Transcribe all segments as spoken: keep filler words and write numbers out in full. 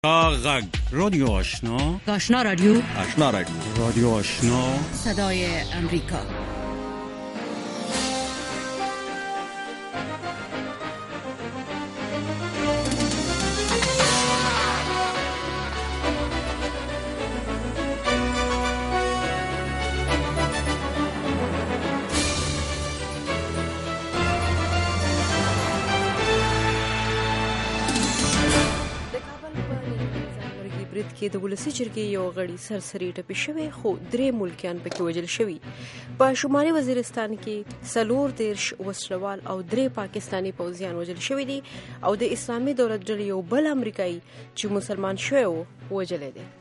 غږ رادیو آشنا آشنا رادیو آشنا رادیو رادیو آشنا صدای امریکا. کې د ولسی جرګې یو غړي سرسری ټپي شوی خو درې ملکیان پکې وژل شوي. په شمالي وزیرستان کې څلور دیرش وسلوال او درې پاکستانی پوځیان وژل شوي دي او د اسلامي دولت ډلې یو بل امریکایي چې مسلمان شوی و وژلی دی.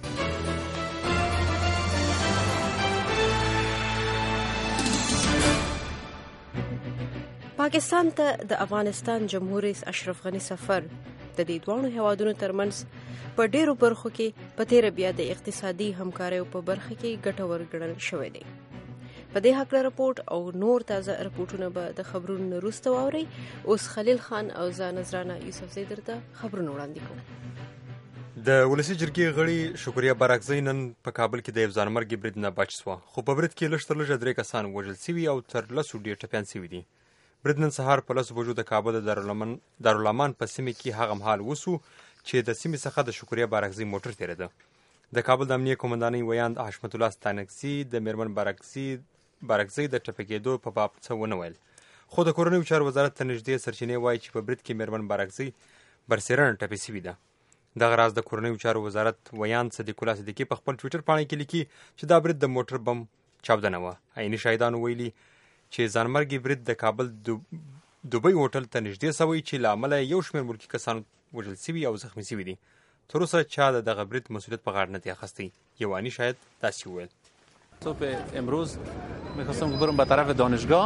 پاکستان ته د افغانستان جمهور رئیس اشرف غني سفر د دې دوه هیوادونو ترمنځ په ډیرو برخو کې په تیره بیا د اقتصادي همکاریو په برخه کې ګټور ګڼل شوی دی. په دې هکله رپورټ او نور تازه رپورټونه به د خبرونو نه وروسته واورئ. اوس خلیل خان او زه نذرانه یوسفزۍ درته خبرونه وړاندې کوم. د ولسي جرګې غړي شکریه بارکزۍ نن په کابل کې د یو ځانمرګي برید نه بچ سوه، خو په برید کې لږ تر لږه درې کسان وژل سوي او تر لسو ډېر ټپیان سوي دي. برید نن سهار په لسو بجو د کابل د دارالامان په سیمه کې هغه مهال وسو چې د سیمې څخه د شکریه بارکزۍ موټر تېرېده. د کابل د امنیه قومندانۍ ویاند حشمت الله ستانکزي د میرمن بارکزۍ بارکزۍ د ټپي کېدو په باب څه ونه ویل، خو د کورنیو چارو وزارت ته نږدې سرچینې وایي چې په برید کې میرمن بارکزۍ برسېرنه ټپي سوي ده. دغه راز د کورنیو چارو وزارت ویاند صدیق الله صدیقي په خپل ټویټر پاڼه کې لیکي چې دا برید د موټر بم چاودنه وه. عیني شاهدانو ویلي چې ځانمرګي برید د کابل دوبۍ هوټل ته نږدې سوی چې له امله یو شمېر ملکي کسان وژل سوي او زخمي سوي دي. تر اوسه چا د دغه برید مسئولیت په غاړه نه دی اخیستی. یو عینی شاهد داسې وویل: صبح امروز میخواستم برم به طرف دانشگاه،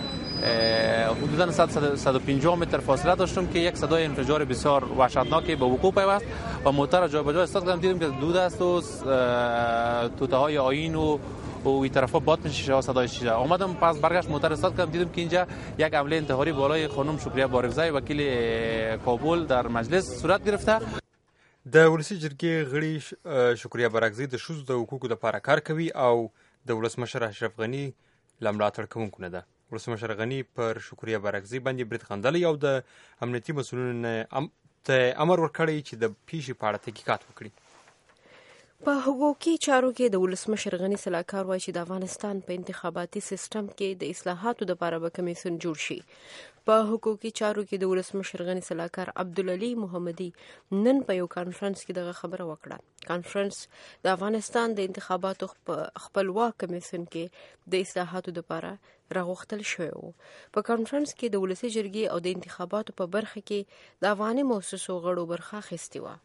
حدودا صد و پنجاه متر فاصله داشتم که یک صدای انفجار بسیار وحشتناکی به وقوع پیوست و موتر را جابجا استاد کردم. دیدم که دود است و توته های آیین و و این طرفا باد میشه شیشه ها صدای شیشه. اومدم پس برگشت موتر استاد کردم، دیدم که اینجا یک حمله انتحاری بالای خانم شکریه بارکزۍ وکیل کابل در مجلس صورت گرفته. د ولسي جرګې غړي شکریه بارکزۍ د ښځو د حقوقو لپاره کار کوي او د ولسمشر اشرف غني له ملاتړ کوونکو نه ده. ولسمشر غني پر شکریه بارکزۍ باندې برید خندلی او د امنیتي مسؤلینو ته امر ورکړی چې د پیښې په اړه تحقیقات وکړي. په حقوقي چارو کې د ولسمشر غني سلاکار وایي چې د افغانستان په انتخاباتي سیستم کې د اصلاحاتو لپاره به کمیسیون جوړ شي. په حقوقي چارو کې د ولسمشر غني سلاکار عبدالعلي محمدي نن په یو کانفرنس کې دغه خبره وکړه. کانفرنس د افغانستان د انتخاباتو خپلواک کمیسیون کې د اصلاحاتو لپاره راغوښتل شوی و. په کانفرنس کې د ولسي جرګې او د انتخاباتو په برخه کې د افغاني مؤسسو غړو برخه اخیستې وه.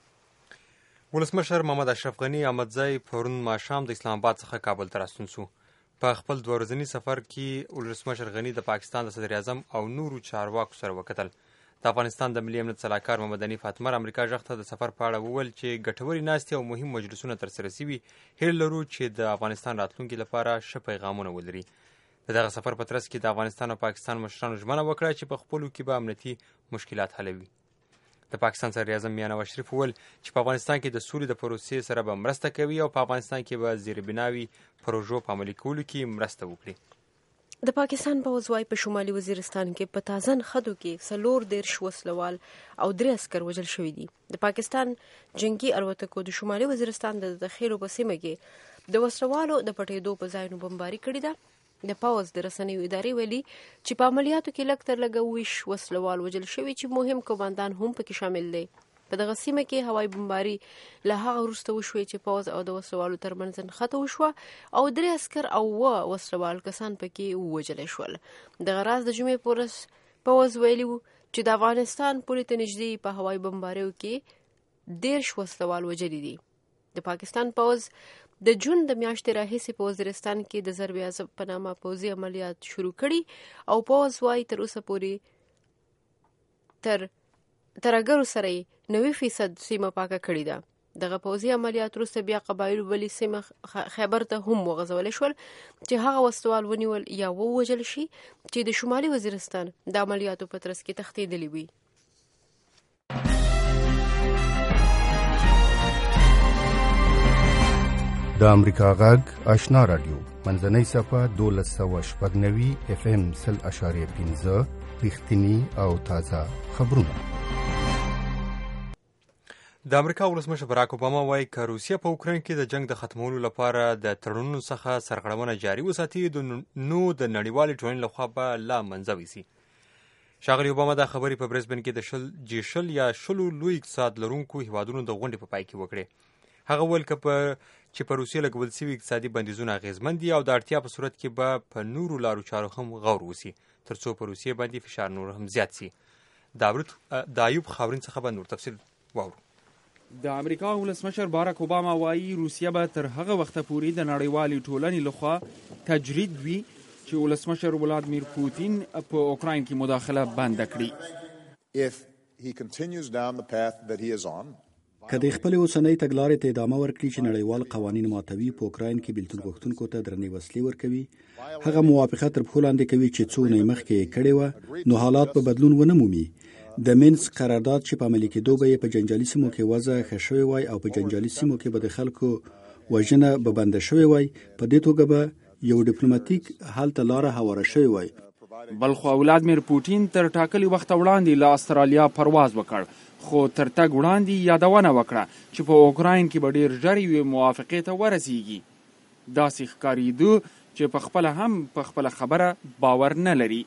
ولسمشر محمد اشرف غني احمدزی پرون ماښام د اسلام آباد څخه کابل ته راستون شو. په خپل دوه ورځني سفر کې ولسمشر غني د پاکستان د صدر اعظم او نورو چارواکو سره وکتل. د افغانستان د ملي امنیت سلاکار محمد حنیف اتمر امریکا غږ ته د سفر په اړه وویل چې ګټورې ناستې او مهم مجلسونه ترسره شوي. هیله لرو چې د افغانستان راتلونکي لپاره ښه پیغامونه ولري. د دغه سفر په ترڅ کې د افغانستان او پاکستان مشرانو ژمنه وکړه چې په خپلو کې به امنیتي مشکلات حلوي. د پاکستان صدر اعظم میاں نواز شریف وویل چې په افغانستان کې د سولې د پروسې سره به مرسته کوي او په افغانستان کې به زیربناوي پروژو په عملي کولو کې مرسته وکړي. د پاکستان پوځ وايي په شمالي وزیرستان کې په تازه نښتو کې څلور دیرش وسلوال او درې عسکر وژل شوي دي. د پاکستان جنگي الوتکو د شمالي وزیرستان د دخیلو په سیمه کې د وسلوالو د پټېدو په ځایونو بمباري کړې ده. د پوځ د رسنیو ادارې ویلي چې په عملیاتو کې لږ تر لږه ویش وسلوال وژل شوي چې مهم قوماندان هم پکې شامل دی. په دغه سیمه کې هوایي بمباري له هغه وروسته وشوې چې پوځ او د وسلوالو ترمنځ نښته وشوه او درې عسکر او اووه وسلوال کسان پکې ووژلی شول. دغه راز د جمعې په ورځ پوځ ویلي و چې د افغانستان پولې ته نږدې په هوایي بمباریو کې دیرش وسلوال وژلي دي. د پاکستان پوځ د جون د میاشتې راهیسې په وزیرستان کې د ضرب عضب په نامه پوځي عملیات شروع کړي او پوځ وايي تر اوسه پورې تر ترهګرو سره یې نوي فیصد سیمه پاکه کړې ده. دغه پوځي عملیات وروسته بیا قبایلو بلې سیمه خیبر ته هم وغځولی شول چې هغه وسلوال ونیول یا ووژل شي چې د شمالي وزیرستان د عملیاتو په ترڅ کې تښتېدلي وي. د امریکا غږ آشنا رادیو منځنۍ صفحه دولس سوه شپږ نوي اف ام سل اشاریه پنځه رښتیني او تازه خبرونه. د امریکا ولسمشر براک اوباما وایي که روسیه په اوکراین کې د جنگ د ختمولو لپاره د تړونونو څخه سرغړونه جاري وساتي نو د نړیوالې ټولنې لخوا به لا منځه ویسي. ښاغلي اوباما دا خبرې په برزبن کې د شل جی شل یا شلو لوی اقتصاد لرونکو هیوادونو د غونډې په پای کې وکړې. هغه وویل که په چې په روسیې لګول شوي اقتصادي بندیزونه اغېزمن دي او د اړتیا په صورت کې به په نورو لارو چارو هم غور وسي تر څو په روسیې باندې فشار نور هم زیات سي. د ایوب خاورین څخه به نور تفصیل واورو. د امریکا ولسمشر باراک اوباما وایي روسیه به تر هغه وخته پورې د نړیوالې ټولنې لخوا تجرید وي چې ولسمشر ولادیمیر پوتین په اوکراین کې مداخله بند کړي. که د خپل اوسنۍ تګلارې ته ادامه ورکړي چې نړیوال قوانین ماتوي په اوکراین کې بیلتون غوښتونکو ته درنې وسلې ورکوي، هغه موافقه تر پښو لاندې کوي چې څو نه مخکې یې کړې وه، نو حالات به بدلون ونه مومي. د مینسک قرارداد چې په عملي کېدو به یې په جنجالي سیمو کې وضع ښه شوې وای او په جنجالي سیمو کې به د خلکو وژنه به بنده شوې وای، په دې توګه به یو ډیپلوماټیک حل ته لاره هواره شوې وای. بلخو ولادیمیر پوتین تر ټاکلي وخته وړاندې له استرالیا پرواز وکړ، خو تر تګ وړاندې یادونه وکړه چې په اوکراین کې به ډېر ژر یوې موافقې ته ورسیږي. داسې ښکارېده چې په خپله هم په خپله خبره باور نه لري.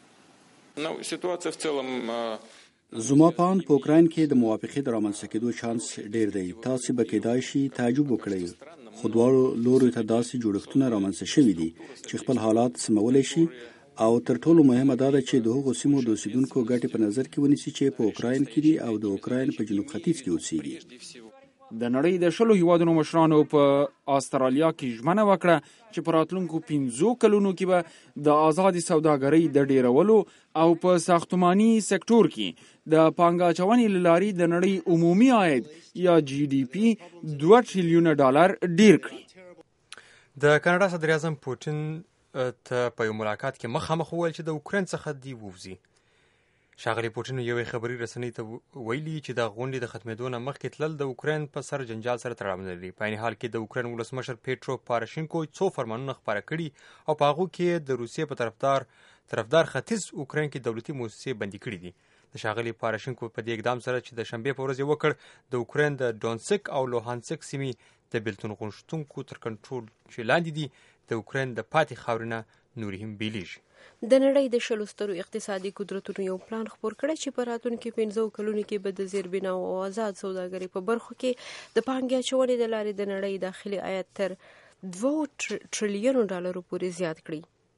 زما په اند په اوکراین کې د موافقې د رامنځته کېدو چانس ډېر دی. تاسې به کېدای شي تعجب وکړئ، خو دواړو لورو ته داسې جوړښتونه رامنځته شوي دي چې خپل حالات سمولی شي، او تر ټولو مهمه دا ده چې د هغو سیمو د اوسیدونکو ګټې په نظر کې ونیسي چې په اوکراین کې دي او د اوکراین په جنوب ختیځ کې اوسیږي. د نړۍ د شلو هیوادونو مشرانو په استرالیا کې ژمنه وکړه چې په راتلونکو پنځو کلونو کې به د آزادې سوداګرۍ د ډیرولو او په ساختماني سکتور کې د پانګه اچونې له لارې د نړۍ عمومي عاید یا جی ډي پي دوه ټریلیونه ډالر ډیر کړي. د کاناډا صدر اعظم پوتین ته په یو ملاقات کې مخامخ وویل چې د اوکراین څخه دی ووځي. ښاغلي پوتین یوې خبري رسنۍ ته ویلي چې د غونډې د ختمېدو نه مخکې تلل د اوکراین په سر جنجال سره تړاو لري. په عین حال کې د اوکراین ولسمشر پیټرو پاراشینکو څو فرمانونه خپاره کړي او په هغو کې د روسیې په طرفدار طرفدار ختیځ اوکراین کې دولتي موسسې بندي کړي دي. د ښاغلي پاراشینکو په دې اقدام سره چې د شنبې په ورځ یې وکړ د اوکراین د ډونسک او لوهانسک سیمې د بیلتون غوښتونکو تر کنټرول چې لاندې دي د اوکراین د پاتې خاورې نه نورې هم بیلیږي. د نړۍ د شلو سترو اقتصادي قدرتونو یو پلان خپور کړی چې په راتلونکو پنځو کلونو کې به د زیربناو او آزاد سوداګرۍ په برخو کې د پانګې اچونې د لارې د نړۍ داخلي عاید تر دوه ټریلیونو ډالرو پورې زیات کړي.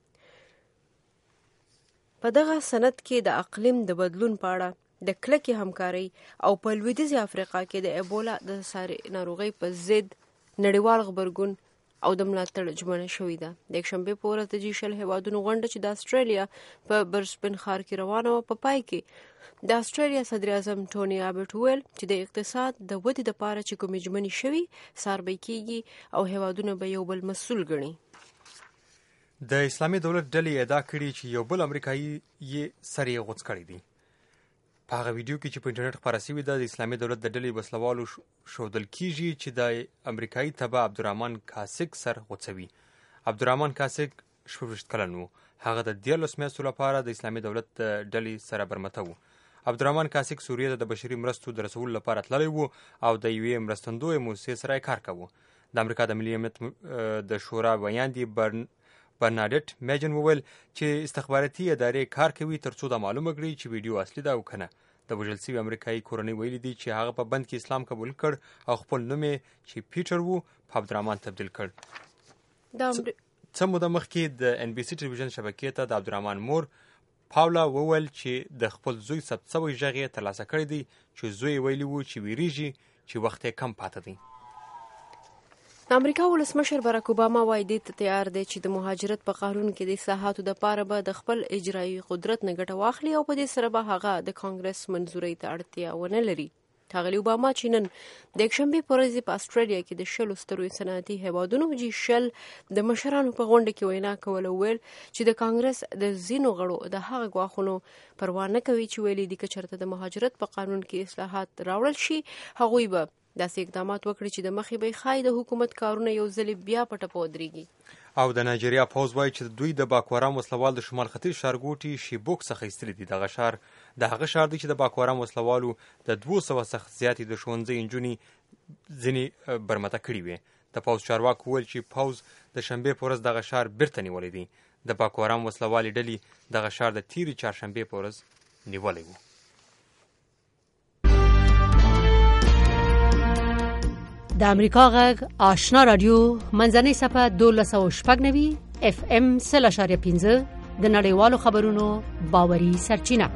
په دغه سند کې د اقلیم د بدلون په اړه د کلکې همکارۍ او په لویدیځې افریقا کې د ایبولا د ساري ناروغۍ په ضد نړیوال غبرګون او د ملاتړ ژمنه شوې ده. د یکشنبې په ورځ د جی شل هیوادونو غونډه چې د استرالیا په برسبن ښار کې روانه وه، په پای کې د استرالیا صدر اعظم ټوني ابټ وویل چې د اقتصاد د ودې دپاره چې کومې ژمنې شوي څاربی کیږي او هیوادونه به یو بل مسؤل ګڼي. د اسلامي دولت ډلې ادعا کړي چې یو بل امریکایي یې سر یې غوڅ کړی دی. په هغه ویډیو کې چې په انټرنیټ خپاره شوې ده د اسلامي دولت د ډلې وسلوالو ښودل کیږي چې د امریکایي تبع عبدالرحمن کاسک سر غوڅوي. عبدالرحمن کاسک شپږ ویشت کلن و. هغه د دیارلس میاشتو لپاره د اسلامي دولت د ډلې سره برمته و. عبدالرحمن کاسک سوریې ته د بشري مرستو د رسولو لپاره تللی و او د یوې مرستندویې موسسې سره یې کار کوه. د امریکا د ملي امنیت د شورا ویاندې برن برناډټ میجن وویل چې استخباراتي ادارې کار کوي تر څو دا معلومه کړي چې ویډیو اصلي ده او که نه. د وژل شوي امریکایي کورنۍ ویلي دي چې هغه په بند کې اسلام قبول کړ او خپل نوم یې چې پیټر و په عبدالرحمن تبدیل کړ. څه موده مخکې د ان بي سي ټلویزیون شبکې ته د عبدالرحمن مور پاولا وویل چې د خپل زوی ثبت شوی غږ یې ترلاسه کړی دی چې زوی یې ویلي و چې ویریږي چې وخت یې کم پاته دی. د امریکا ولسمشر باراک اوباما وایي دې ته تیار دی چې د مهاجرت په قانون کې د اصلاحاتو دپاره به د خپل اجرایي قدرت نه ګټه واخلي او په دې سره به هغه د کانګرس منظورۍ ته اړتیا ونه لري. ښاغلي اوباما چې نن د یکشنبې په ورځ په استرالیا کې د شلو سترو صنعتي هیوادونو جی شل د مشرانو په غونډه کې وینا کوله ویل چې د کانګرس د ځینو غړو د هغه ګواښونو پروا نه کوي چې ویلي دي که چېرته د مهاجرت په قانون کې اصلاحات راوړل شي هغوی به داسې اقدامات وکړي چې د مخې به خای د حکومت کارونه یو ځل بیا پټه پودريږي. او د نایجیریا پوز وایي چې دوی د باکوارام وسلوال د شمال ختیځ ښارګوټي شیبوک څخه ایستلي دي. دغه ښار د هغه ښار دی چې د باکوارام وسلوالو د دوه سوه څخه زیاتې د ښوونځي نجونې ځینې برمته کړي وې. د پوز چارواکو وویل چې پوز د شنبې په ورځ دغه ښار بیرته نیولی دی. د باکوارام وسلوالې ډلې دغه ښار د تیرې چهارشنبې په ورځ نیولی و. د امریکا غږ آشنا رادیو منځنۍ صفحه دولس سوه شپږ نوي اف ام سل اشاریه پنځه د نړیوالو خبرونو باوري سرچینه.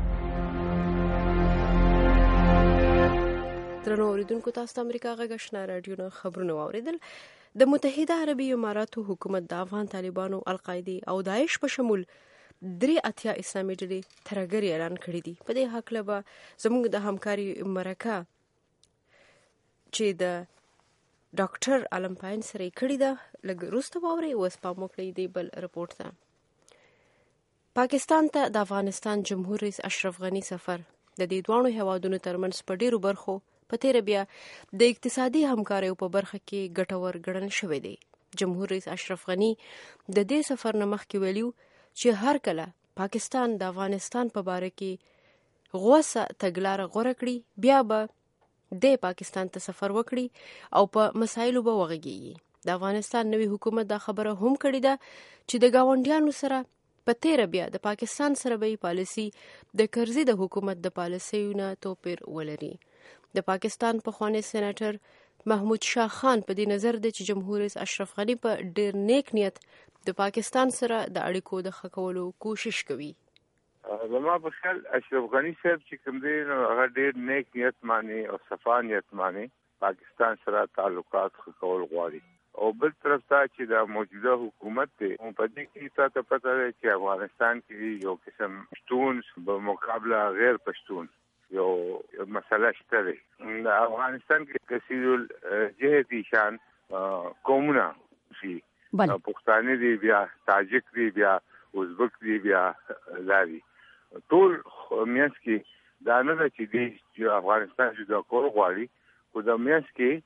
درنو اوریدونکو تاسو ته امریکا غږ آشنا رادیو نه خبرونه واوریدل. د متحده عربي اماراتو حکومت د افغان طالبانو، القاعده او داعش په شمول درې اتیا اسلامي ډلې ترهګري اعلان کړي دي. په دې حق له زموږ د همکاري مرکه چې د ډاکټر علم پاین سره کړی ده لږ وروسته واورئ. اوس پام وکړئ دی بل رپورټ ته. پاکستان ته د افغانستان جمهور رئیس اشرف غني سفر د دې دوانو هیوادونو ترمنځ په ډیرو برخو په تیر بیا د اقتصادي همکاریو په برخه کې ګټور ګڼل شوی دی. جمهور رئیس اشرف غني د دې سفر نه مخکې ویلو چې هر کله پاکستان د افغانستان په باره کې غوسه تګلاره غوره کړي بیا به د پاکستان ته سفر وکړي او په مسایلو به وغږیږي. د افغانستان نوی حکومت دا خبره هم کړې ده چې د گاونډیانو سره په تیر بیا د پاکستان سره به پالیسی د کرزي د حکومت د پالیسیونو توپیر ولري. د پاکستان پخوانی سېنیټر محمود شاه خان په دې نظر دی چې جمهور رئیس اشرف غني په ډیر نیک نیت د پاکستان سره د اړیکو د ښه کولو کوشش کوي. زما په خیال اشرف غني صاحب چې کوم دی نو هغه ډېر نیک نیت مانی او صفا نیت مانی پاکستان سره تعلقات ښه کول غواړي. او بل طرف ته چې د موجوده حکومت دی په دې کې تاسو ته پته ده چې افغانستان کې یو قسم پښتون په مقابله غیر پښتون یو مسله شته ده. د افغانستان کې کثیر جهتي شان قومونه شي پښتانه دي بیا تاجک دي بیا ازبک دي بیا لاري ټول میانس کې دا نه ده چې د افغانستان جدا کول غواړي خو د میانس کې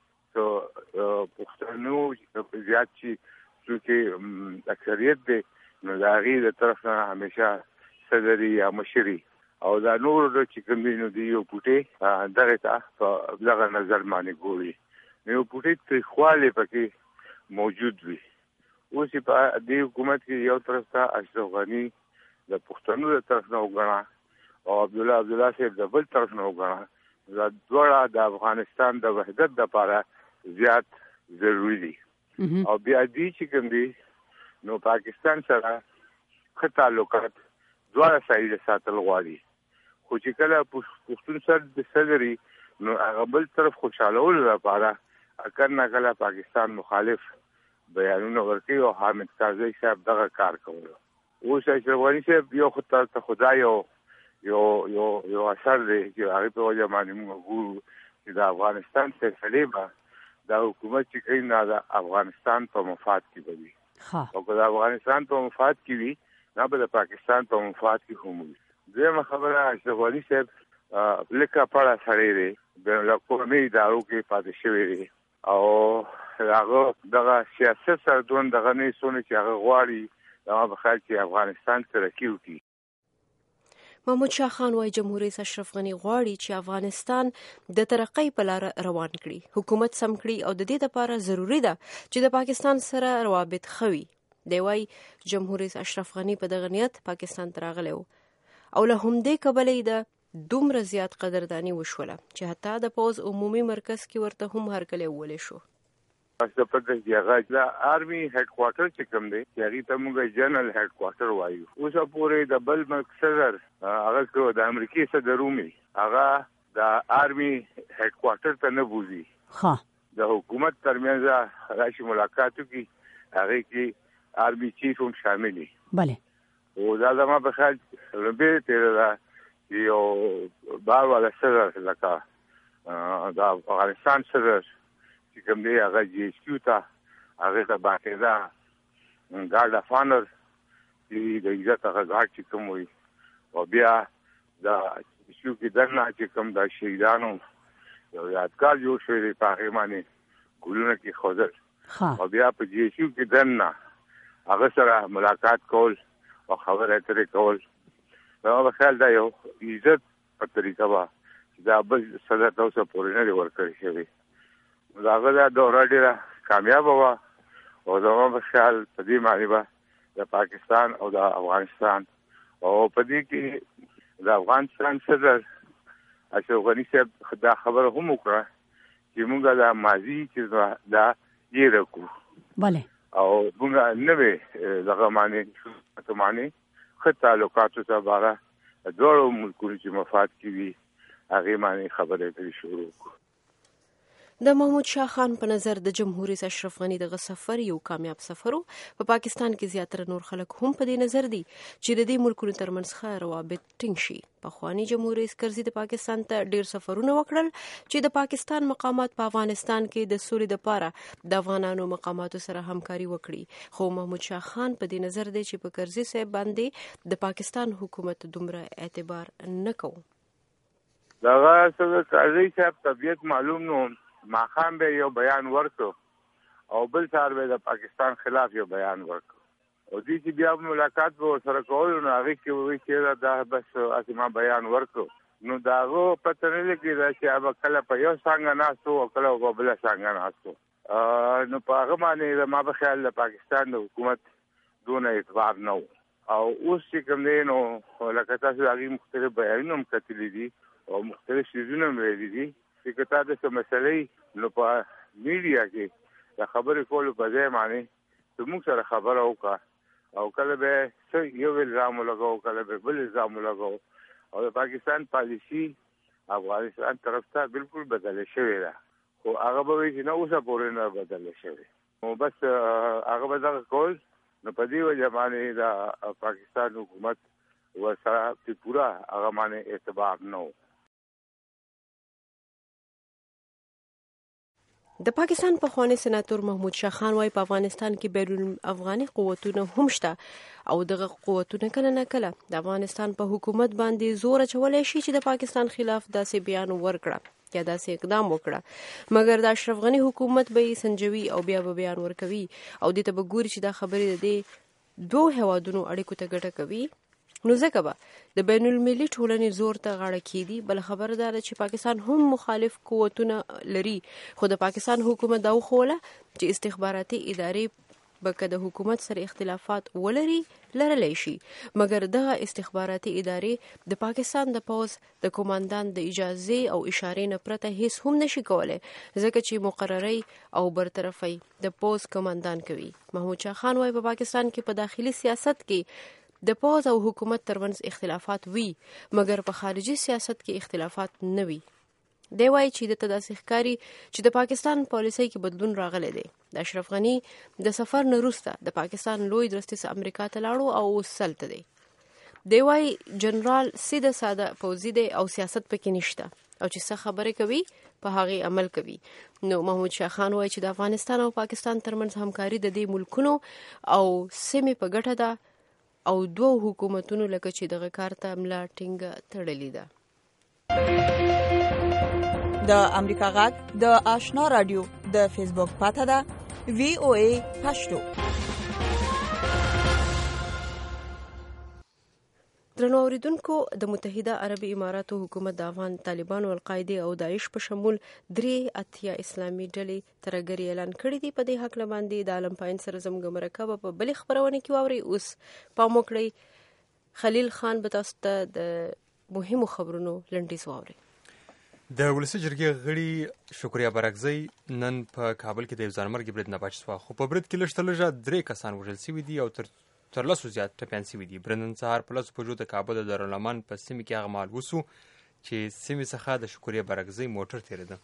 څو پښتنو زیات چې چې اکثریت دی نو د هغې د طرف نه همیشه صدري یا مشري او دا نور چې کوم دی نو د یو پوټې دغه ته په دغه نظر باندې ګوري. نو یو پوټې تریخوالی پکې موجود وي. اوس په دې حکومت کې یو طرف ته اشرف غني د پښتنو د طرف نه وګڼه او عبدالله عبدالله صاحب د بل طرف نه وګڼه. دا دواړه د افغانستان د وحدت لپاره زیات ضروري دي. او بیا دې چې کوم دي نو پاکستان سره ښه تعلقات دواړه سایډ ساتل غواړي. خو چې کله پښتون سره د صدري نو هغه بل طرف خوشحالولو لپاره اکر نه کله پاکستان مخالف بیانونه ورکوي او حامد کارزی صاحب دغه کار کوي. اوس اشرف غني صاحب یو خدای ته خدای یو یو یو یو اثر دی چې هغه په وجه باندې موږ ګورو چې د افغانستان فیصلې به د حکومت چې کوي نه د افغانستان په مفاد کې به وي او که د افغانستان په مفاد کې وي نه به د پاکستان په مفاد کې هم وي. دویمه خبره اشرف غني صاحب لکه پړه سړی دی د قومي ادارو کې پاتې شوی دی او هغه دغه سیاست سره دون دغه نه سونه چې هغه غواړي دا به خلک چې افغانستان ترقي وکړي. محمود شاه خان وايي جمهور رئیس اشرف غني غواړي چې افغانستان د ترقۍ په لار روان کړي، حکومت سم کړي او د دې لپاره ضروری ده چې د پاکستان سره روابط خوي. دی وايي جمهور رئیس اشرف غني په دغه نیت پاکستان ته راغلی و او له همدې کبله د دومره زیات قدردانی وشوله چې حتی د پوز عمومي مرکز کې ورته هم هرکلی وویلی شو. د پردیش هغه د آرمي هډ کوارټر چې کوم دی هغه ته موږ جنرال هډ کوارټر وایو. اوس پورې د بل مقصد هغه کو د امریکای صدرومي هغه د آرمي هډ کوارټر ته نه بوزي. ها د حکومت ترمنځ راشي ملاقاتو کې هغه کې آرمي چیف هم شامل دي. بله او دا زما په خیال ربه تیر دا یو بار ولا سره لکه د افغانستان سره چې کوم دی هغه جی ایس کیو ته هغه ته باقاعده ګارډ اف آنر چې د عزت هغه ګارډ چې کوم وي او بیا د ایس کیو کې دننه چې کوم د شهیدانو یو یادګار جوړ شوی دی په هغې باندې ګلونه کېښودل او بیا په جي ایچ یو کې دننه هغه سره ملاقات کول او خبرې اترې کول زما په خیال دا یو عزت په طریقه به چې دا بل صدر ته اوسه پورې نه دی ورکړی شوی نو د هغه دا دوره ډېره کامیابه وه او زما په خیال په دې معنی به د پاکستان او د افغانستان او په دې کې د افغانستان صدر اشرف غني صاحب دا خبره هم وکړه چې موږ دا ماضي چې دا یې رکو بله او موږ نوې دغه معنی ته معنی ښه تعلقاتو ته باره دواړو ملکونو چې مفاد کې وي هغې معنی خبرې پرې شروع کړو د محمود شاه خان په نظر د جمهور رئیس اشرف غني دغه سفر یو کامیاب سفر و په پاکستان کې زیاتره نور خلک هم په دې نظر دي چې د دې ملکونو ترمنځ ښه روابط ټینګ شي پخواني جمهور رئیس کرزي د پاکستان ته ډیر سفرونه وکړل چې د پاکستان مقامات په افغانستان کې د سولې لپاره د افغانانو مقاماتو سره همکاري وکړي خو محمود شاه خان په دې نظر دی چې په کرزي صاحب باندې د پاکستان حکومت دومره اعتبار نه کوي دغه څنګه کرزي صاحب طبیعت معلوم نو ماخام به یو بیان ورکو او بل سار به د پاکستان خلاف یو بیان ورکو او دې چې بیا ملاقات به سره کول نو هغه کې وی چې دا بس اسما بیان ورکو نو داغه پته نه لګی دا چې هغه کله په یو څنګه ناستو او کله په بل څنګه ناستو نو په هغه باندې ما په خیال د پاکستان د حکومت دونه اعتبار نه او اوس چې کوم دی نو لکه تاسو هغه مختلف بیانونه هم کتلي دي او مختلف شیزونه هم ویلي دي چې کته د څه مسلې نو په میډیا کې د خبرې کولو په ځای باندې چې موږ سره خبره وکړه او کله به څه یو الزام لګاو کله به بل الزام لګاو او د پاکستان پالیسي افغانستان طرف ته بالکل بدله شوې ده خو هغه به وایي چې نه اوسه پورې نه بدله شوې نو بس هغه به دغه کول نو په دې وجه باندې د پاکستان حکومت ورسره په پوره هغه باندې اعتبار نه و د پاکستان پخوانی سناتور محمود شاه خان وايي په افغانستان کې بیرون افغاني قوتونه هم شته او دغه قوتونه کله نه کله د افغانستان په حکومت باندې زور اچولای شي چې د پاکستان خلاف داسې بیان ورکړه یا داسې اقدام وکړه مګر د اشرف غني حکومت به سنجوي او بیا به بیان ورکوي او دې ته به ګوري چې دا خبرې د دې دوه هوادونو اړیکو ته ګټه کوي نو ځکه به د بین المللي ټولنې زور ته غاړه کیدي بل خبر دا چې پاکستان هم مخالف قوتونه لري خو د پاکستان حکومت دا وخوله چې استخباراتي ادارې به که د حکومت سره اختلافات ولري لرلی شي مګر دغه استخباراتي ادارې د پاکستان د پوز د کمانډان د اجازه او اشارې نه پرته هیڅ هم نشي کولای ځکه چې مقرري او برطرفي د پوز کمانډان کوي محمود شاه خان وايي په پاکستان کې په داخلي سیاست کې د پوز او حکومت ترمنځ اختلافات وي مګر په خارجي سیاست کې اختلافات نه وي دی وايي چې د تداسې ښکاری چې د پاکستان پالیسۍ کې بدلون راغلی دی د اشرف غني د سفر نه وروسته د پاکستان لوی درستیز امریکا ته لاړو او اوس هلته دی دی وايي جنرال سیده ساده پوځي دی او سیاست پکې نشته او چې څه خبرې کوي په هغې عمل کوي نو محمود شاه خان وايي چې د افغانستان او پاکستان ترمنځ همکاري د دې ملکونو او سیمې په ګټه ده او دوه حکومتونو لکه چې دغه کار ته ملا ټینګه تړلې ده د امریکا غږ د آشنا رادیو د فیسبوک پاته ده وی او ای پښتو درنو اوریدونکو د متحده عربي اماراتو حکومت د افغان طالبانو القاعده او داعش په شمول درې اتیا اسلامي ډلې ترګری اعلان کړی دی په دې حق لماندې د عالم پاین سره زموږ مرکه په بل خبرونه کې واوري اوس پام وکړئ خلیل خان به تاسو ته د مهمو خبرونو لنډیز واوري د ولسی جرګې غړي شکریا برکزی نن په کابل کې د ځانمرګ برید نه بچ شو خو په برید کې لږ تر لږه درې کسان وژل شوي دي او تر تر لاسو زیات ټپیان شوي دي برنن سهار په لاسو پجو د کابل د دارالمان په سیمه کې هغه مال وسو چې سیمه څخه د شکریا برکزی موټر تیریده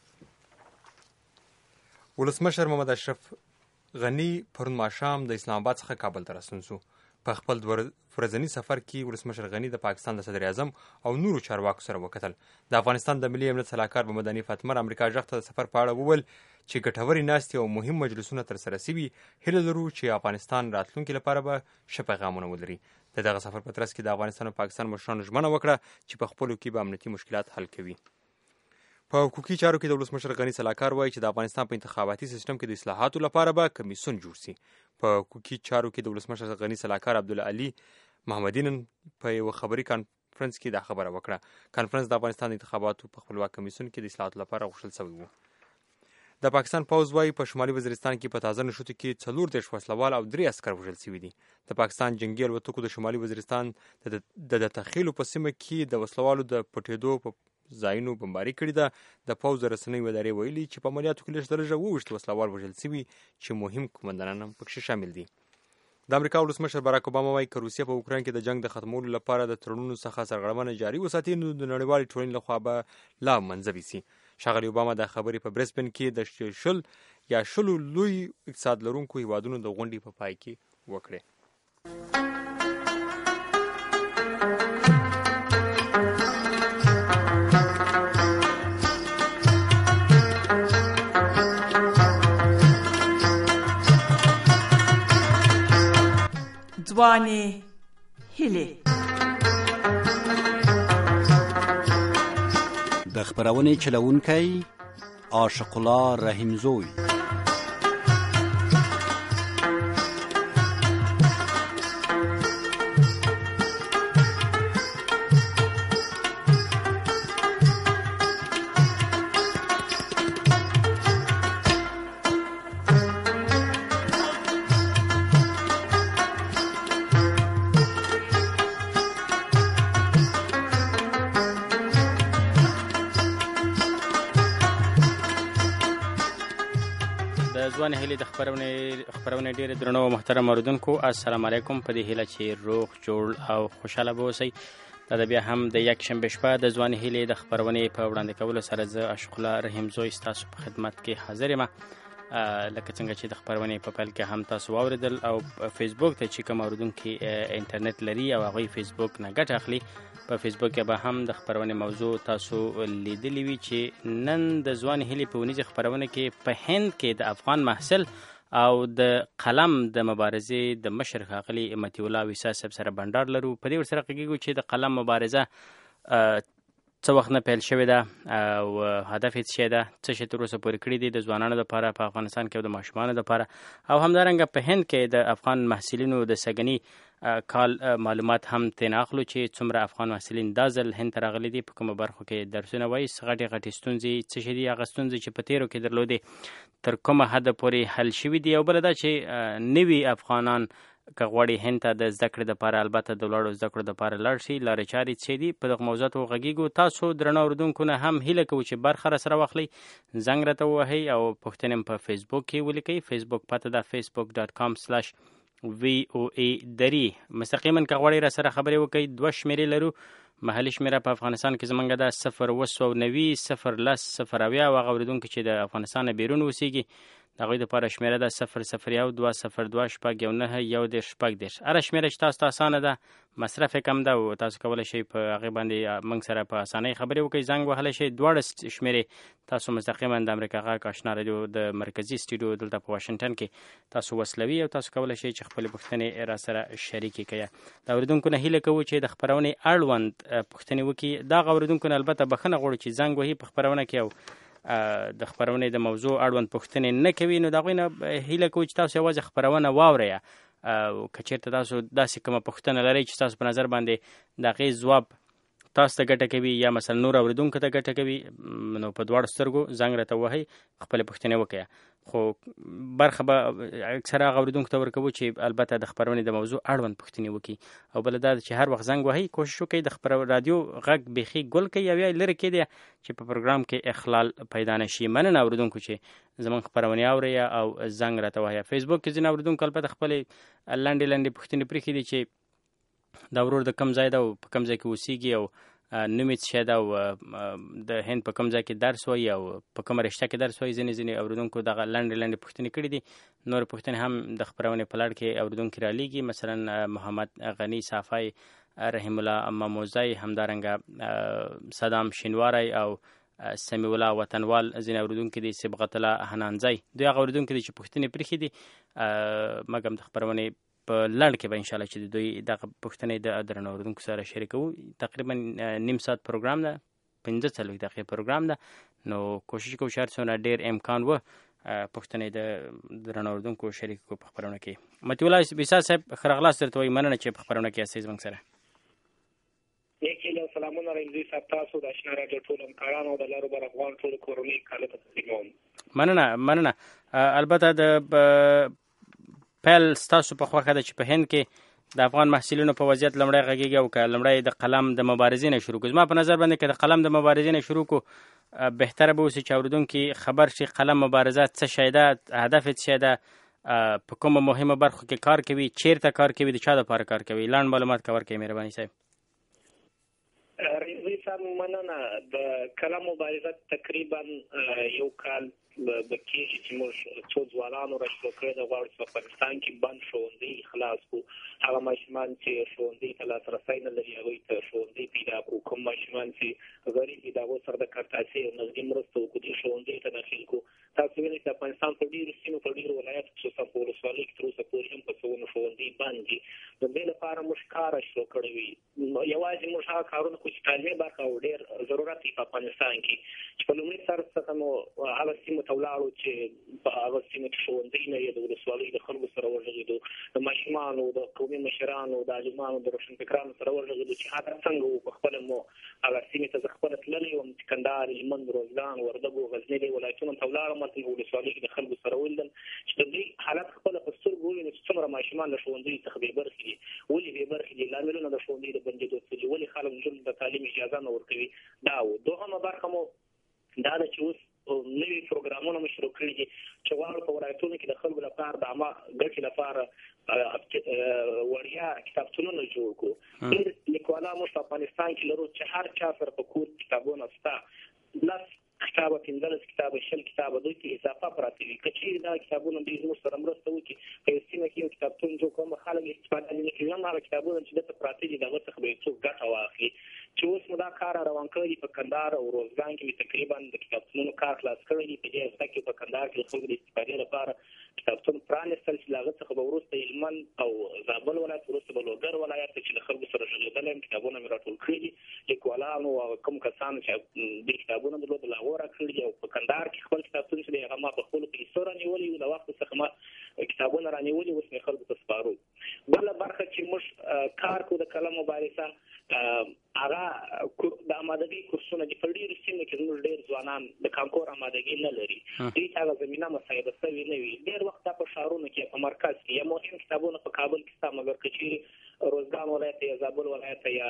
ولسمشر محمد اشرف غنی پرون ماښام د اسلام آباد څخه کابل ته راستون شو په خپل ورځني سفر کې ولسمشر غنی د پاکستان د صدر اعظم او نورو چارواکو سره وکتل د افغانستان د ملي امنیت سلاکار به مدني فاطمه امریکا ځخ ته سفر پاړه وول چې ګټوري ناستي او مهم مجلسونه تر سره سوي هله لرو چې افغانستان راتلونکي لپاره به ښه پیغامونه ولري د دغه سفر په ترڅ کې د افغانستان او پاکستان مشرانو ژمنه وکړه چې په خپلو کې به امنیتي مشکلات حل کوي په حقوقي چارو کې د ولسمشر غني سلاکار وایي چې د افغانستان په انتخاباتي سیستم کې د اصلاحاتو لپاره به کمیسیون جوړ شي. په حقوقي چارو کې د ولسمشر غني سلاکار عبدالعلي محمدي نن په یو خبري کانفرنس کې دا خبره وکړه. کانفرنس د افغانستان د انتخاباتو په خپلواک کمیسیون کې د اصلاحاتو لپاره غوښتل شوی و. د پاکستان پوځ وایي په شمالي وزیرستان کې په تازه نښتو کې څلور دېرش وسلوال او درې عسکر وژل شوي دي. د پاکستان جنګي الوتکو د شمالي وزیرستان د د تخیلو په سیمه کې د وسلوالو د پټېدو په ځایونو بمباري کړې ده. د پوځ د رسنیو ادارې ویلي چې په عملیاتو کې لږ تر لږه اووه ویشت وسلوال وژل شوي چې مهم قومندانان هم پکښې شامل دي. د امریکا ولسمشر باراک اوباما وایي که روسیه په اوکراین کې د جنگ د ختمولو لپاره د تړونونو څخه سرغړونه جاري وساتي نو د نړیوالې ټولنې لخوا به لا منځوي سي. ښاغلي اوباما دا خبرې په برسبن کې د شل یا شلو لوی اقتصاد لرونکو هیوادونو د غونډې په پای کې وکړې. ځواني هیلې د خبرونې چلونکی عاشق الله رحیمزوی. ځوان هیلې د خبرونې خبرونې ډېر درنو او محترم اوریدونکو السلام علیکم. په دې هیله چې روغ جوړ او خوشاله به اوسئ. دا د بیا هم د یک شنبې شپه د ځوان هیلې د خبرونې په وړاندې کولو سره زه عاشق الله رحیمزوی ستاسو په خدمت کې حاضر یم. لکه څنګه چې د خبرونې په پیل کې هم تاسو واوریدل او فیسبوک ته چې کوم اوریدونکي انټرنیټ لري او هغوی فیسبوک نه ګټه اخلي په فیسبوک کې به هم د خبرونې موضوع تاسو لیدلی وي چې نن د ځوان هیلې په ونیزه خبرونه کې په هند کې د افغان محصل او د قلم د مبارزې د مشر ښاغلي مطیع الله ویسا صاحب سره بنډار لرو. په دې ورسره غږیږو چې د قلم مبارزه څه وخت نه پیل شوې ده او هدف یې څه ده، څه شی تر اوسه پورې کړي دي د ځوانانو لپاره په افغانستان کې او د ماشومانو لپاره، او همدارنګه په هند کې د افغان محصلینو د سګني کال معلومات هم ترې اخلو چې څومره افغان محصلین دا ځل هند ته راغلي دي، په کومو برخو کې درسونه وایي، غټې غټې ستونزې څه شي دي، هغه ستونزې چې په تېرو کې درلودې تر کومه حده پورې حل شوي دي، او بله دا چې نوي افغانان که غواړي هند ته د زده کړې دپاره البته د ولاړو زده کړو دپاره لاړ شي، لارې چارې څه دي، په دغه موضوعاتو غږیږو. تاسو درنو اورېدونکو نه هم هیله کوو چې برخه راسره واخلئ، زنګ راته ووهئ او پوښتنې هم په فیسبوک کې ولیکئ. فیسبوک پته ده فیسبوک ډاټ کام سلاش وی او ای دري. مستقیما که غواړئ راسره خبرې وکئ، دوه شمېرې لرو. محلي شمېره په افغانستان کې زمونږ ده صفر اوه سوه نوي صفر لس صفر اویا، او هغه اورېدونکي چې د افغانستان نه بیرون اوسېږي د هغوی دپاره شمېره ده صفر صفر یو دوه صفر دوه شپږ یو نهه یو دېرش شپږ دېرش. هره شمېره چې تاسو ته اسانه ده، مصرف یې کم ده او تاسو کولی شئ په هغې باندې موږ سره په اسانۍ خبرې وکړئ، زنګ وهلی شئ. دواړه شمېرې تاسو مستقیما د امریکا غږ اشنا راډیو د مرکزي سټوډیو دلته په واشنګټن کې تاسو وصلوي او تاسو کولی شئ چې خپلې پوښتنې راسره شریکې کړئ. د اورېدونکو نه هیله کوو چې د خپرونې اړوند پوښتنې وکړي. دغه اورېدونکو نه البته بښنه غواړو چې زنګ وهي په خپرونه کې او د خپرونې د موضوع اړوند پوښتنې نه کوي، نو د هغوی نه هیله کوو چې تاسو یوازې خپرونه واورئ، او که چېرته تاسو داسې کومه پوښتنه لرئ چې تاسو په نظر باندې د هغې ځواب تاسو ته ګټه کوي یا مثلا نور اورېدونکو ته ګټه کوي، نو په دواړو سترګو زنګ راته وهئ، خپلې پوښتنې وکړئ. خو برخه به اکثره هغه اورېدونکو ته ورکوو چې البته د خپرونې د موضوع اړوند پوښتنې وکړي، او بله دا ده چې هر وخت زنګ وهئ، کوشش وکړئ د خپر رادیو غږ بیخي ګل کړئ او یا یې لرې کړئ چې په پروګرام کې اخلال پیدا نه شي. مننه اورېدونکو چې زموږ خپرونې اورئ او زنګ راته وهئ. فیسبوک کې ځینې اورېدونکو البته خپلې لنډې لنډې پوښتنې پرېښې دي چې دا ورور د کوم ځای ده او په کوم ځای کې اوسېږي او نوم یې څه شی ده او د هند په کوم ځای کې درس وایي او په کومه رشته کې درس وایي. ځینې ځینې اورېدونکو دغه لنډې لنډې پوښتنې کړي دي. نورې پوښتنې هم د خپرونې په لړ کې اورېدونکي رالیږي، مثلا محمد غني صافی، رحیم الله ماموزی، همدارنګه صدام شینواری او سمیع الله وطنوال ځینې اورېدونکي دي، صبغت الله حنانزی، دوی هغه اورېدونکي دي چې پوښتنې پرېښې دي. مګم د خپرونې په لړ کې به انشاءالله چې دوی دغه پوښتنې د درنو اورېدونکو سره شریکوو. تقریبا نیم ساعت پروګرام ده، پنځه څلوېښت دقیقې پروګرام ده، نو کوشش کوو چې هر څومره ډېر امکان و پوښتنې د درنو اورېدونکو شریک کړو په خپرونه کې. مطیع الله ویسا صاحب ښه راغلاست درته وایي مننه چې په خپرونه کې یاستئ زموږ سره. یکیله سلامونه رمزي صاحب تاسو د اشنا راډیو ټول همکارانو او د لارو بر افغان ټول کورنۍ کاله ته تسلیموم. مننه مننه. البته د پیل ستاسو په خوښه ده چې په هند کې د افغان محصلینو په وضعیت لمړی غږیږي او که لمړی د قلم د مبارزې نه شروع کړو. زما په نظر باندې که د قلم د مبارزې نه شروع کړو بهتره به اوسي چې اورېدونکي خبر شي قلم مبارزه څه شی ده، هدف یې څه شی ده، په کومه مهمه برخو کې کار کوي، چیرته کار کوي، د چا دپاره کار کوي. لاندې معلومات که ورکوي مهرباني صاحب. رضوي صاحب مننه. د قلم مبارزه تقریبا یو کال به کېږي چې موږ څو ځوانانو راشد کړی د غواړو چې په افغانستان کې بند ښوونځي خلاص کړو. هغه ماشومان چې ښوونځي ته لاسرسی نه لري هغوی ته ښوونځي پیدا کړو. کوم ماشومان چې غریب دي د هغو سره د کارتاسي او نغدي مرسته وکړو، دې ښوونځي ته داخل کړو. تاسو وینئ چې د افغانستان په ډېرو سیمو په ډېرو ولایاتو خصوصا په ولسوالیو کې تر اوسه پورې هم په څوونه ښوونځي بند دي. د دې لپاره موږ کار شروع کړی وي. یوازې موږ هغه کارونه کوو چې تعلیمي برخه او ډېر ضرورت وي په افغانستان کې چې په لومړي سر څخه مو هغه سیمو ته ولاړو چې په هغه سیمو کې ښوونځي نه وي، د ولسوالیو د خلکو سره وغږېدو، د ماشومانو د قومي مشرانو د عالمانو د روشنفکرانو سره وغږېدو چې هغه څنګه وو. په خپله مو هغه سیمې ته زه خپله تللی وم چې کندهار، هلمند، روزګان، وردګو، غزني دې ولایتونو ته ولاړم. هلته ولسوالیو کې د خلکو سره ولیدل چې د دوی حالت خپله په سترګو ووینو چې څومره ماشومان له ښوونځیو څخه بې برخې دي. ولې بې برخې دي؟ لاملونه د ښوونځیو د بندېدو څه دي؟ ولې خلک نجونو ته د تعلیم اجازه نه ورکوي؟ دا و. دوهمه برخه مو دا ده چې اوس نوي پروګرامونه مو شروع کړي دي چې غواړو په ولایتونو کې د خلکو لپاره د عامه ګټې لپاره وړیا کتابتونونه جوړ کړو. ډېر لیکوالان موږ په افغانستان کې لرو چې هر چا سره په کور کتابونه شته، لس کتابه، پنځلس کتابه، شل کتابه، دوی ته اضافه پراته وي. که چېرې دا کتابونه دوی زموږ سره مرسته وکړي په یو سیمه کې یو کتابتون جوړ کړو، خلک استفاده نه کوي، هم هغه کتابونه چې دلته پراته دي د هغه څخه به یې څوک ګټه واخلي. چې اوس مو دا کار روان کړی دی په کندهار او روزګان کې مې تقریبا د کتابتونونو کار خلاص کړی دی. په دې هفته کې په کندهار کې د خلکو د استفادې لپاره کتابتون پرانېستل چې له هغه څخه به وروسته هلمند او زابل ولایت، وروسته به لوګر ولایت ته چې له خلکو سره غږېدلی یم کتابونه مې راټول کړي دي. لیکوالانو او کوم کسانو چې دې کتابونه درلودل هغو راکړي دي. او په کندهار کې خپل کتابتون چې دی هغه ما په خپلو پیسو رانیولی وو، له وخت څخه ما کتابونه رانیولي، اوس مې خلکو ته سپارو. بله برخه چې موږ کار کوو د قلم مبارزه هغه د آمادګۍ کورسونه دي. په ډېرو سیمو کې زموږ ډېر ځوانان د کانکور آمادګي نه لري، دوی ته هغه زمینه مساعده شوې نه وي. ډېر وخت دا په ښارونو کې په مرکز کې یا مهم کتابونه په کابل کې شته، مګر که چېرې روزګان ولایت یا زابل ولایت یا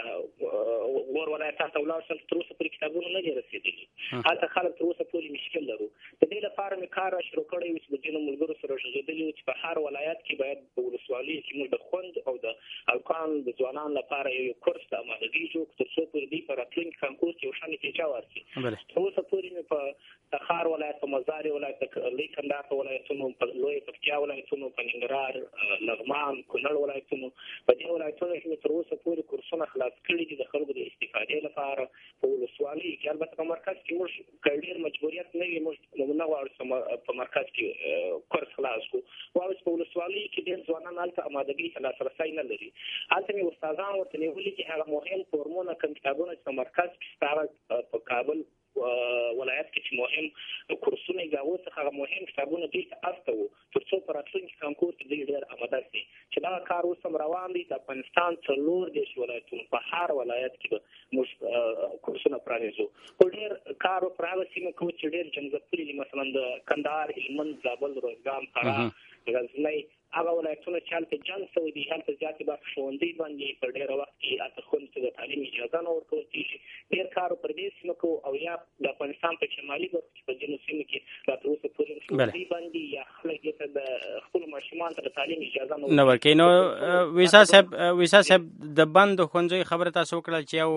غور ولایت ته ولاړ شل تر اوسه پورې کتابونه نه دي رسېدلي. هلته خلک تر اوسه پورې مشکل لرو. د دې لپاره مې کار شروع کړی و چې د ځینو ملګرو سره غږېدلي وو چې په هر ولایت کې باید په ولسوالیو کې موږ د خوند او د هلکانو د ځوانانو لپاره یو کورس د آمادګۍ جوړ کړو تر څو پورې دوی په راتلونکي کانکور کې یو ښه نتیجه ورکړي. تر اوسه پورې مې په تخار ولایت، په مزار ولایت، د لوی کندهار په ولایتونو، په لوی پکتیا ولایتونو، په ننګرهار، لغمان، کونړ ولایتونو، په دې ولایتونو کې مې تر اوسه پورې کورسونه خلاص کړي دي د خلکو د استفادې لپاره. په ولسوالیو کې البته په مرکز کې موږ که ډېر مجبوریت نه وي موږ نه غواړو چې په مرکز کې کورس خلاص کړو، غواړو چې په ولسوالیو کې ډېر ځوانان هلته آمادګۍ ته لاسرسی نه لري. هلته مې استادان ورته نیولي چې هغه مهم فورمونه کوم کتابونه چې په مرکز کې شته، هغه په کابل ولایت کې چې مهم کورسونه یې د هغو څخه هغه مهم کتابونه دوی ته استوو تر څو په راتلونکي کانکور کې دوی ډېر آماده شي. چې دغه کار اوس هم روان دی. د افغانستان څلور دېرش ولایتونو په هر ولایت کې به موږ کورسونه پرانیزو. خو ډېر کار پر هغه سیمه کوو چې ډېر جنګځپلي دي، مثلا د کندهار، هلمند، زابل، روزګان، فراه، غزنی، هغه ولایتونه چې هلته جنګ شوی دی، هلته زیاتې برخې ښوونځي باندې په ډېره وخت کې هلته ښوونځي ته د تعلیم اجازه نه ورکول کېږي. ډېر کار پر دې سیمه کوو. او یا د افغانستان په شمالي برخو کې په ځینو سیمو کې لا تر اوسه پورې ښوونځي باندې یا خلک دې ته د خپلو ماشومانو ته د تعلیم اجازه نه ورکوي. نو ویسا صاحب ویسا صاحب د بندو ښوونځیو خبره تاسو وکړل چې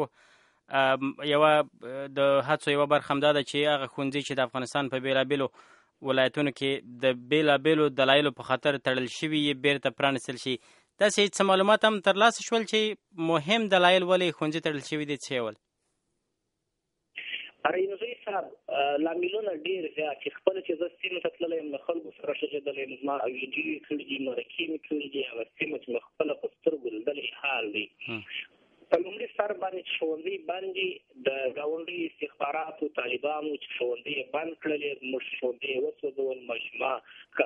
یو یوه د هڅو یوه برخه هم دا ده چې هغه ښوونځي چې د افغانستان په بېلابېلو ولایتونو کې د بېلابېلو دلایلو په خاطر تړل شوي یې بیرته پرانیستل شي. داسې څه معلومات هم ترلاسه شول چې مهم دلایل ولې ښوونځي تړل شوي دي څه ول؟ رینوزي صاحب لاملونه ډېر زیات چې خپله چې زه سیمو ته تللی یم له خلکو سره ښځېدلی یم، زما ویډیو یې کړي دي، مرکې مې کړي دي، هغه سیمه چې مې خپله په سترګو لیدلی حال دی. په لومړي سر باندې چې ښوونځي باندې د ګاونډي استخبارات مخابراتو طالبانو چې ښوونځي بند کړل، موږ ښوونځي وسوځول، ماشومان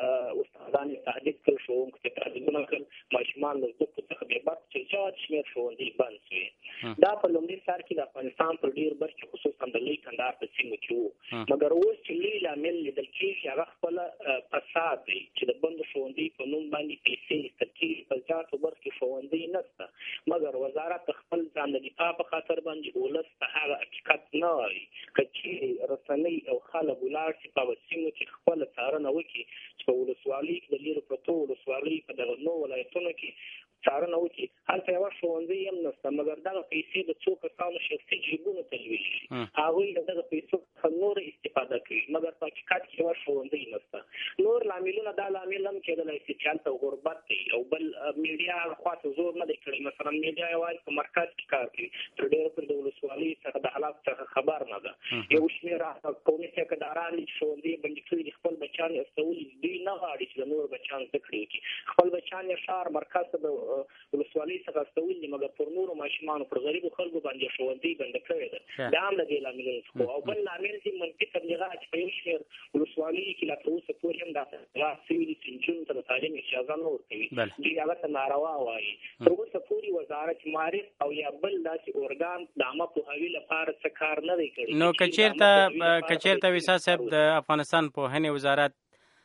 استادان یې تهدید کړل، ښوونکو ته تعلیمونه کړل، ماشومان له زده کړو څخه بې برخې شول، زیات شمېر ښوونځي بند شوي. دا په لومړي سر کې د افغانستان په ډېر برخې خصوصا د لوی کندهار په سیمو کې وو، مګر اوس چې لوی لامل لیدل کېږي هغه خپله فساد دی چې د بندو ښوونځي په نوم باندې پیسې ایستل کېږي. په زیاتو برخو کې ښوونځي نشته، مګر وزارت د خپل ځان د دفاع په خاطر باندې ولس ته هغه حقیقت نه وایي. که چیرې رسنۍ او خلک ولاړ شي په سیمو کې خپله څارنه وکړي چې په ولسوالۍ کې د لیرې پرتو ولسوالیو په دغه نو ولایتونو کې څارنه وکړي، هلته یوه ښوونځی هم نشته، مګر دغه پیسې د څو کسانو شخصي جیبونو ته لوېږي شي، هغوی د دغه پیسو څخه نوره استفاده کوي، مګر په حقیقت کې یوه ښوونځی نشته. نور لاملونه دا لامل هم کېدلی شي چې هلته غربت دی او بل میډیا هغه خواته زور نه دی کړی. مثلا میډیا یوازې په مرکز کې کار کوي، تر ډېره پورې د ولسوالیو څخه د حالاتو څخه خبر نه ده. یو شمېر قومي څوکیداران دي چې ښوونځي بندي کړي دي، خپل بچیان یې استولي، دوی نه غواړي چې د نورو بچیان زده کړې وکړي، خپل بچیان یې ښار مرکز ته د ولسوالۍ څخه استولي دي، مګر پر نورو ماشومانو پر غریبو خلکو باندې ښوونځي بنده کړې ده. دا هم د دې لاملونو څخه. او بل لامل دي منفي تبلیغات چې په یو شمېر ولسوالیو کې لا تر اوسه پورې هم دا تبلیغات سوي دي چې نجونو ته د تعلیم اجازه نه ورکوي، دوی هغه ته ناروا وایي. تر اوسه پورې وزارت معارف او یا بل داسې ارګان د عامه پوهاوي لپاره څه کار نه دی کړی. نو که چېرته که چېرته ویسا صاحب د افغانستان پوهنې وزارت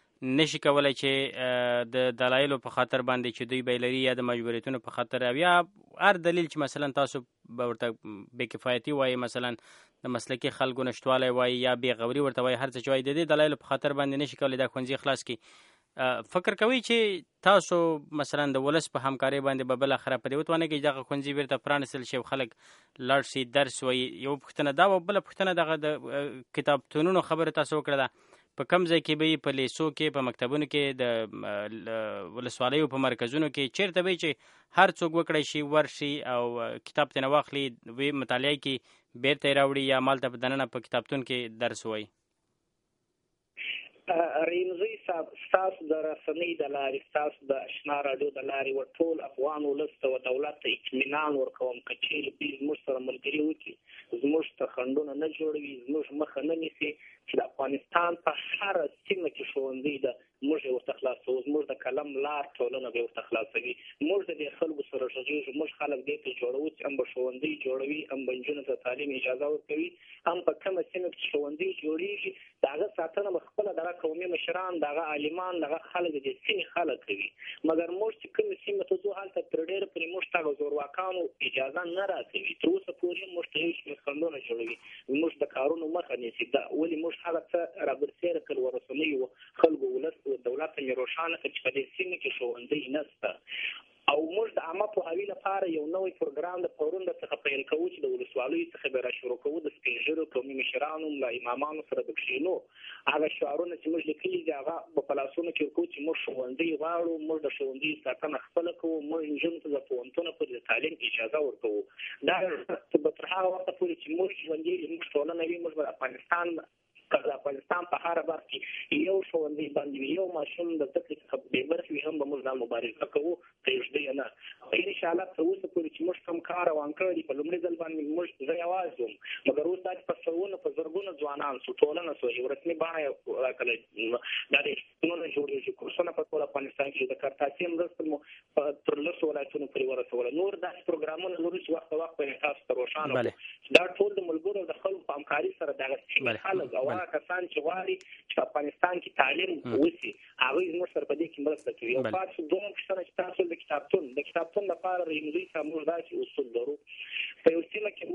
نشي کولای چې د دلایلو په خاطر باندې چې دوی به لري یا د مجبوریتونو په خاطر او یا هر دلیل چې مثلا تاسو به ورته بې کفایتي وایي، مثلا د مسلکي خلکو نشتوالی وایي یا بې غوري ورته وایي، هر څه چې وایي د دې دلایلو په خاطر باندې نشي کولای دا ښوونځي خلاص کړي، فکر کوي چې تاسو مثلا د ولس په همکارۍ باندې به بالاخره په دې وتوانئ چې دغه ښوونځي بیرته پرانیستل شي او خلک لاړ شي درس وایي؟ یو پوښتنه دا وه. بله پوښتنه دغه د کتابتونونو خبره تاسو وکړه ده، په کوم ځای کې به په لیسو کې، په مکتبونو کې، د ولسوالیو په مرکزونو کې چیرته به چې هر څوک وکړی شي ورشي او کتاب ترې واخلي، وی مطالعه کې بیرته یې راوړي یا مالته په دننه په کتابتون کې درس وایي؟ رینزوی صاحب، ستاسو د رسنۍ د لارې، ستاسو د اشنا راډیو د لارې و ټول افغان ولس ته و دولت ته اطمینان ورکوم که چیرې دوی زموږ سره ملګري وکړي، زموږ ته خنډونه نه جوړوي، زموږ مخه نه نیسي چې د افغانستان په هره سیمه کې ښوونځي ده، موږ یې ورته خلاصوو، زموږ د قلم لار ټولنه به یې ورته خلاصوي. موږ د دې خلکو سره غږېږو، موږ خلک دې ته جوړوو چې هم به ښوونځي جوړوي، هم به نجونو ته تعلیم اجازه ورکوي، هم په کومه سیمه کې ښوونځي جوړېږي د هغه ساتنه به خپله دغه قومي مشران، دغه عالمان، دغه خلک د دې سیمې خلک کوي. مګر موږ چې کومې سیمې ته ځو هلته تر ډېره پورې موږ ته هغه زورواکانو اجازه نه راکوي، تر اوسه پورې موږ ته یو شمېر خنډونه جوړوي، موږ د کارونو مخه نیسي. دا ولې موږ هغه څه رابرسېره کړل و رسنیو خلکو ولس و دولت ته مې روښانه کړه چې په دې سیمه کې ښوونځی نشته. او موږ د عامه پوهاوي لپاره یو نوی پروګرام د پرون څخه پیل کوو چې د ولسوالیو څخه به را شروع کوو، د سپین ږیرو قومي مشرانو له امامانو سره به کښېنو، هغه شعارونه چې موږ لیکلي دي هغه به په لاسونو کې ورکوو چې موږ ښوونځي غواړو، موږ د ښوونځي ساتنه خپله کوو، موږ نجونو ته د پوهنتونه پورې د تعلیم اجازه ورکوو. دا به تر هغه وخته پورې چې موږ ژوندي زموږ ټولنه وي، موږ به د افغانستان که د افغانستان په هره برخه کې یو ښوونځی بند وي، یو ماشوم د زده کړې څخه بې برخې وي، هم به موږ دا مبارزه کوو، پرېږدو نه. انشاءالله تر اوسه پورې چې موږ کوم کار روان کړی دي، په لومړي ځل باندې موږ زه یوازې وم، مګر اوس دا چې په سوونو په زرګونو ځوانان سو، ټولنه سو، یو رسمي بڼه یې راکړی، دا ریښتونونه جوړېږي، کورسونه په ټول افغانستان کې د کارتاسي مرسته مو تر لسو ولایتونو پورې ورسوله. نور داسې پروګرامونه لرو چې وخت په وخت به تاسو ته روښانه کړو. دا ټول د ملګرو د خلکو په همکاري سره دغه سیمې خلک او هغه کسان چې غواړي چې په افغانستان کې تعلیم وشي هغوی زموږ سره په دې کې مرسته کوي. او پاتې دومره پوښتنه چې تاسو د کتابتون د کتابتون لپاره رینزوی صاحب موږ داسې اصول لرو، په یو سیمه کې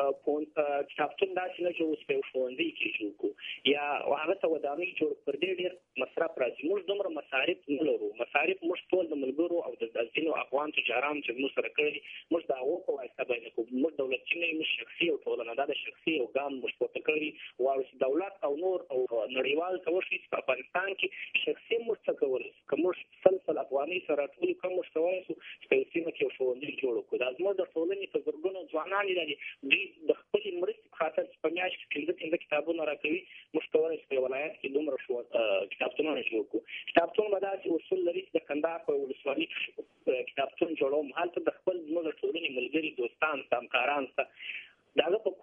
موږ کتابتون داسې نه جوړ په یو ښوونځي کې جوړ کړو یا هغه ته ودانۍ جوړ پر دې ډېر مصرف راځي. موږ دومره مصارف نه لرو، مصارف موږ ټول د ملګرو او د ځینو افغان تجارانو چې موږ سره کړي موږ د هغو په واسطه باندې کوو. موږ دولتي نه یو، موږ شخصي او ټولنه دا د شخصي او ګام موږ پورته کړي غواړو چې دولت او نور او نړیوال ته وشي چې په افغانستان کې شخصي موږ څه کولی شو، که موږ سل سل افغانۍ سره راټولي کړو موږ کولی شو چې په یو سیمه کې یو ښوونځي جوړ کړو. دا زموږ د ټولنې په زرګونو ځوانان دي، دوی د خپلې مرستې په خاطر چې په میاشت کې پنځه پنځه کتابونه راکوي، موږ کولی شو په ولایت کې دومره کتابتونونه جوړ کړو. کتابتون به داسې اصول لري چې د کندهار په ولسوالۍ کې کتابتون جوړوم، هلته د خپل زموږ د ټولنې ملګري دوستان شته، همکاران شته، د هغه په کور کې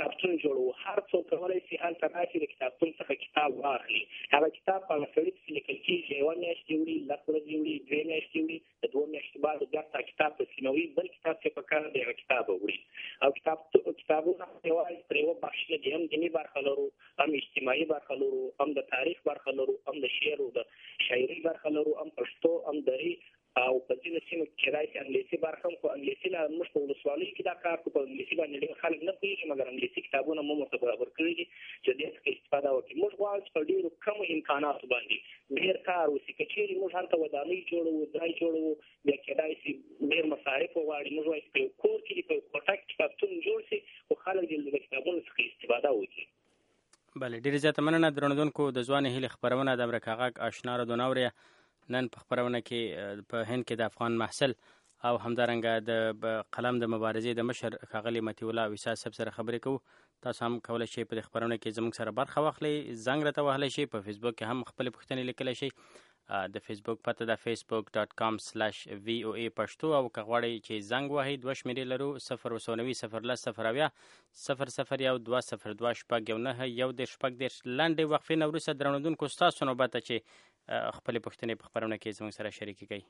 کتابتون جوړو، هر څوک کولی شي هلته راشي د کتابتون څخه کتاب واخلي. هغه کتاب په هغه سړي پسې لیکل کېږي، یوه میاشت دې وړي، لس ورځې وړي، دوې میاشتې وړي، د دوه میاشتې بعد بېرته کتاب تسلیموي، بل کتاب چې په کار دی هغه کتاب وړي. او کتاب کتابونه یوازې پر یوه بخش نه دي، هم دیني برخه لرو، هم اجتماعي برخه لرو، هم د تاریخ برخه لرو، هم د شعر او د شاعري برخه لرو، هم پښتو، هم دري، او په ځینو سیمو کې کېدای شي انګلیسي برخه هم، خو انګلیسي نه موږ په ولسوالیو کې دا کار کوو، په انګلیسي باندې ډېر خلک نه پوهېږي، مګر انګلیسي کتابونه مو ورته برابر کړي دي چې دې څخه استفاده وکړي. موږ غواړو چې په ډېرو کمو امکاناتو باندې ډېر کار وشي. که چېرې موږ هلته ودانۍ جوړوو، ځای جوړوو، بیا کېدای شي ډېر مصارف وغواړي. موږ وایو چې په یو کور کې دې، په یو کوټه کې کتابتون جوړ شي، خو خلک دې له کتابونو څخه استفاده وکړي. بله، ډېرې زیاته مننه درنودونکو. د ځوانې هیلې خپرونه د امریکا غږ آشنا رادیو ناوریا نن په خپرونه کې په هند کې د افغان محصل او همدارنګه د قلم د مبارزې د مشر ښاغلي مطیع الله ویسا صاحب سره خبرې کوو. تاسو هم کولی شئ په دې خپرونه کې زموږ سره برخه واخلئ، زنګ راته وهلی شئ، په فیسبوک کې هم خپلې پوښتنې لیکلی شئ. د فیسبوک پته ده فیسبوک ډاټ کام سلاش وی او ای پښتو، او که غواړئ چې زنګ وهئ دوه شمېرې لرو، صفر اووه نوي صفر لس صفر اویا صفر صفر یو دوه صفر دوه شپږ یو نهه یو دېرش شپږ دېرش. لنډې وقفې نه وروسته درنودونکو ستاسو نوبت ده چې خپلې پوښتنې په خپرونه کې زموږ سره شریکې کړئ.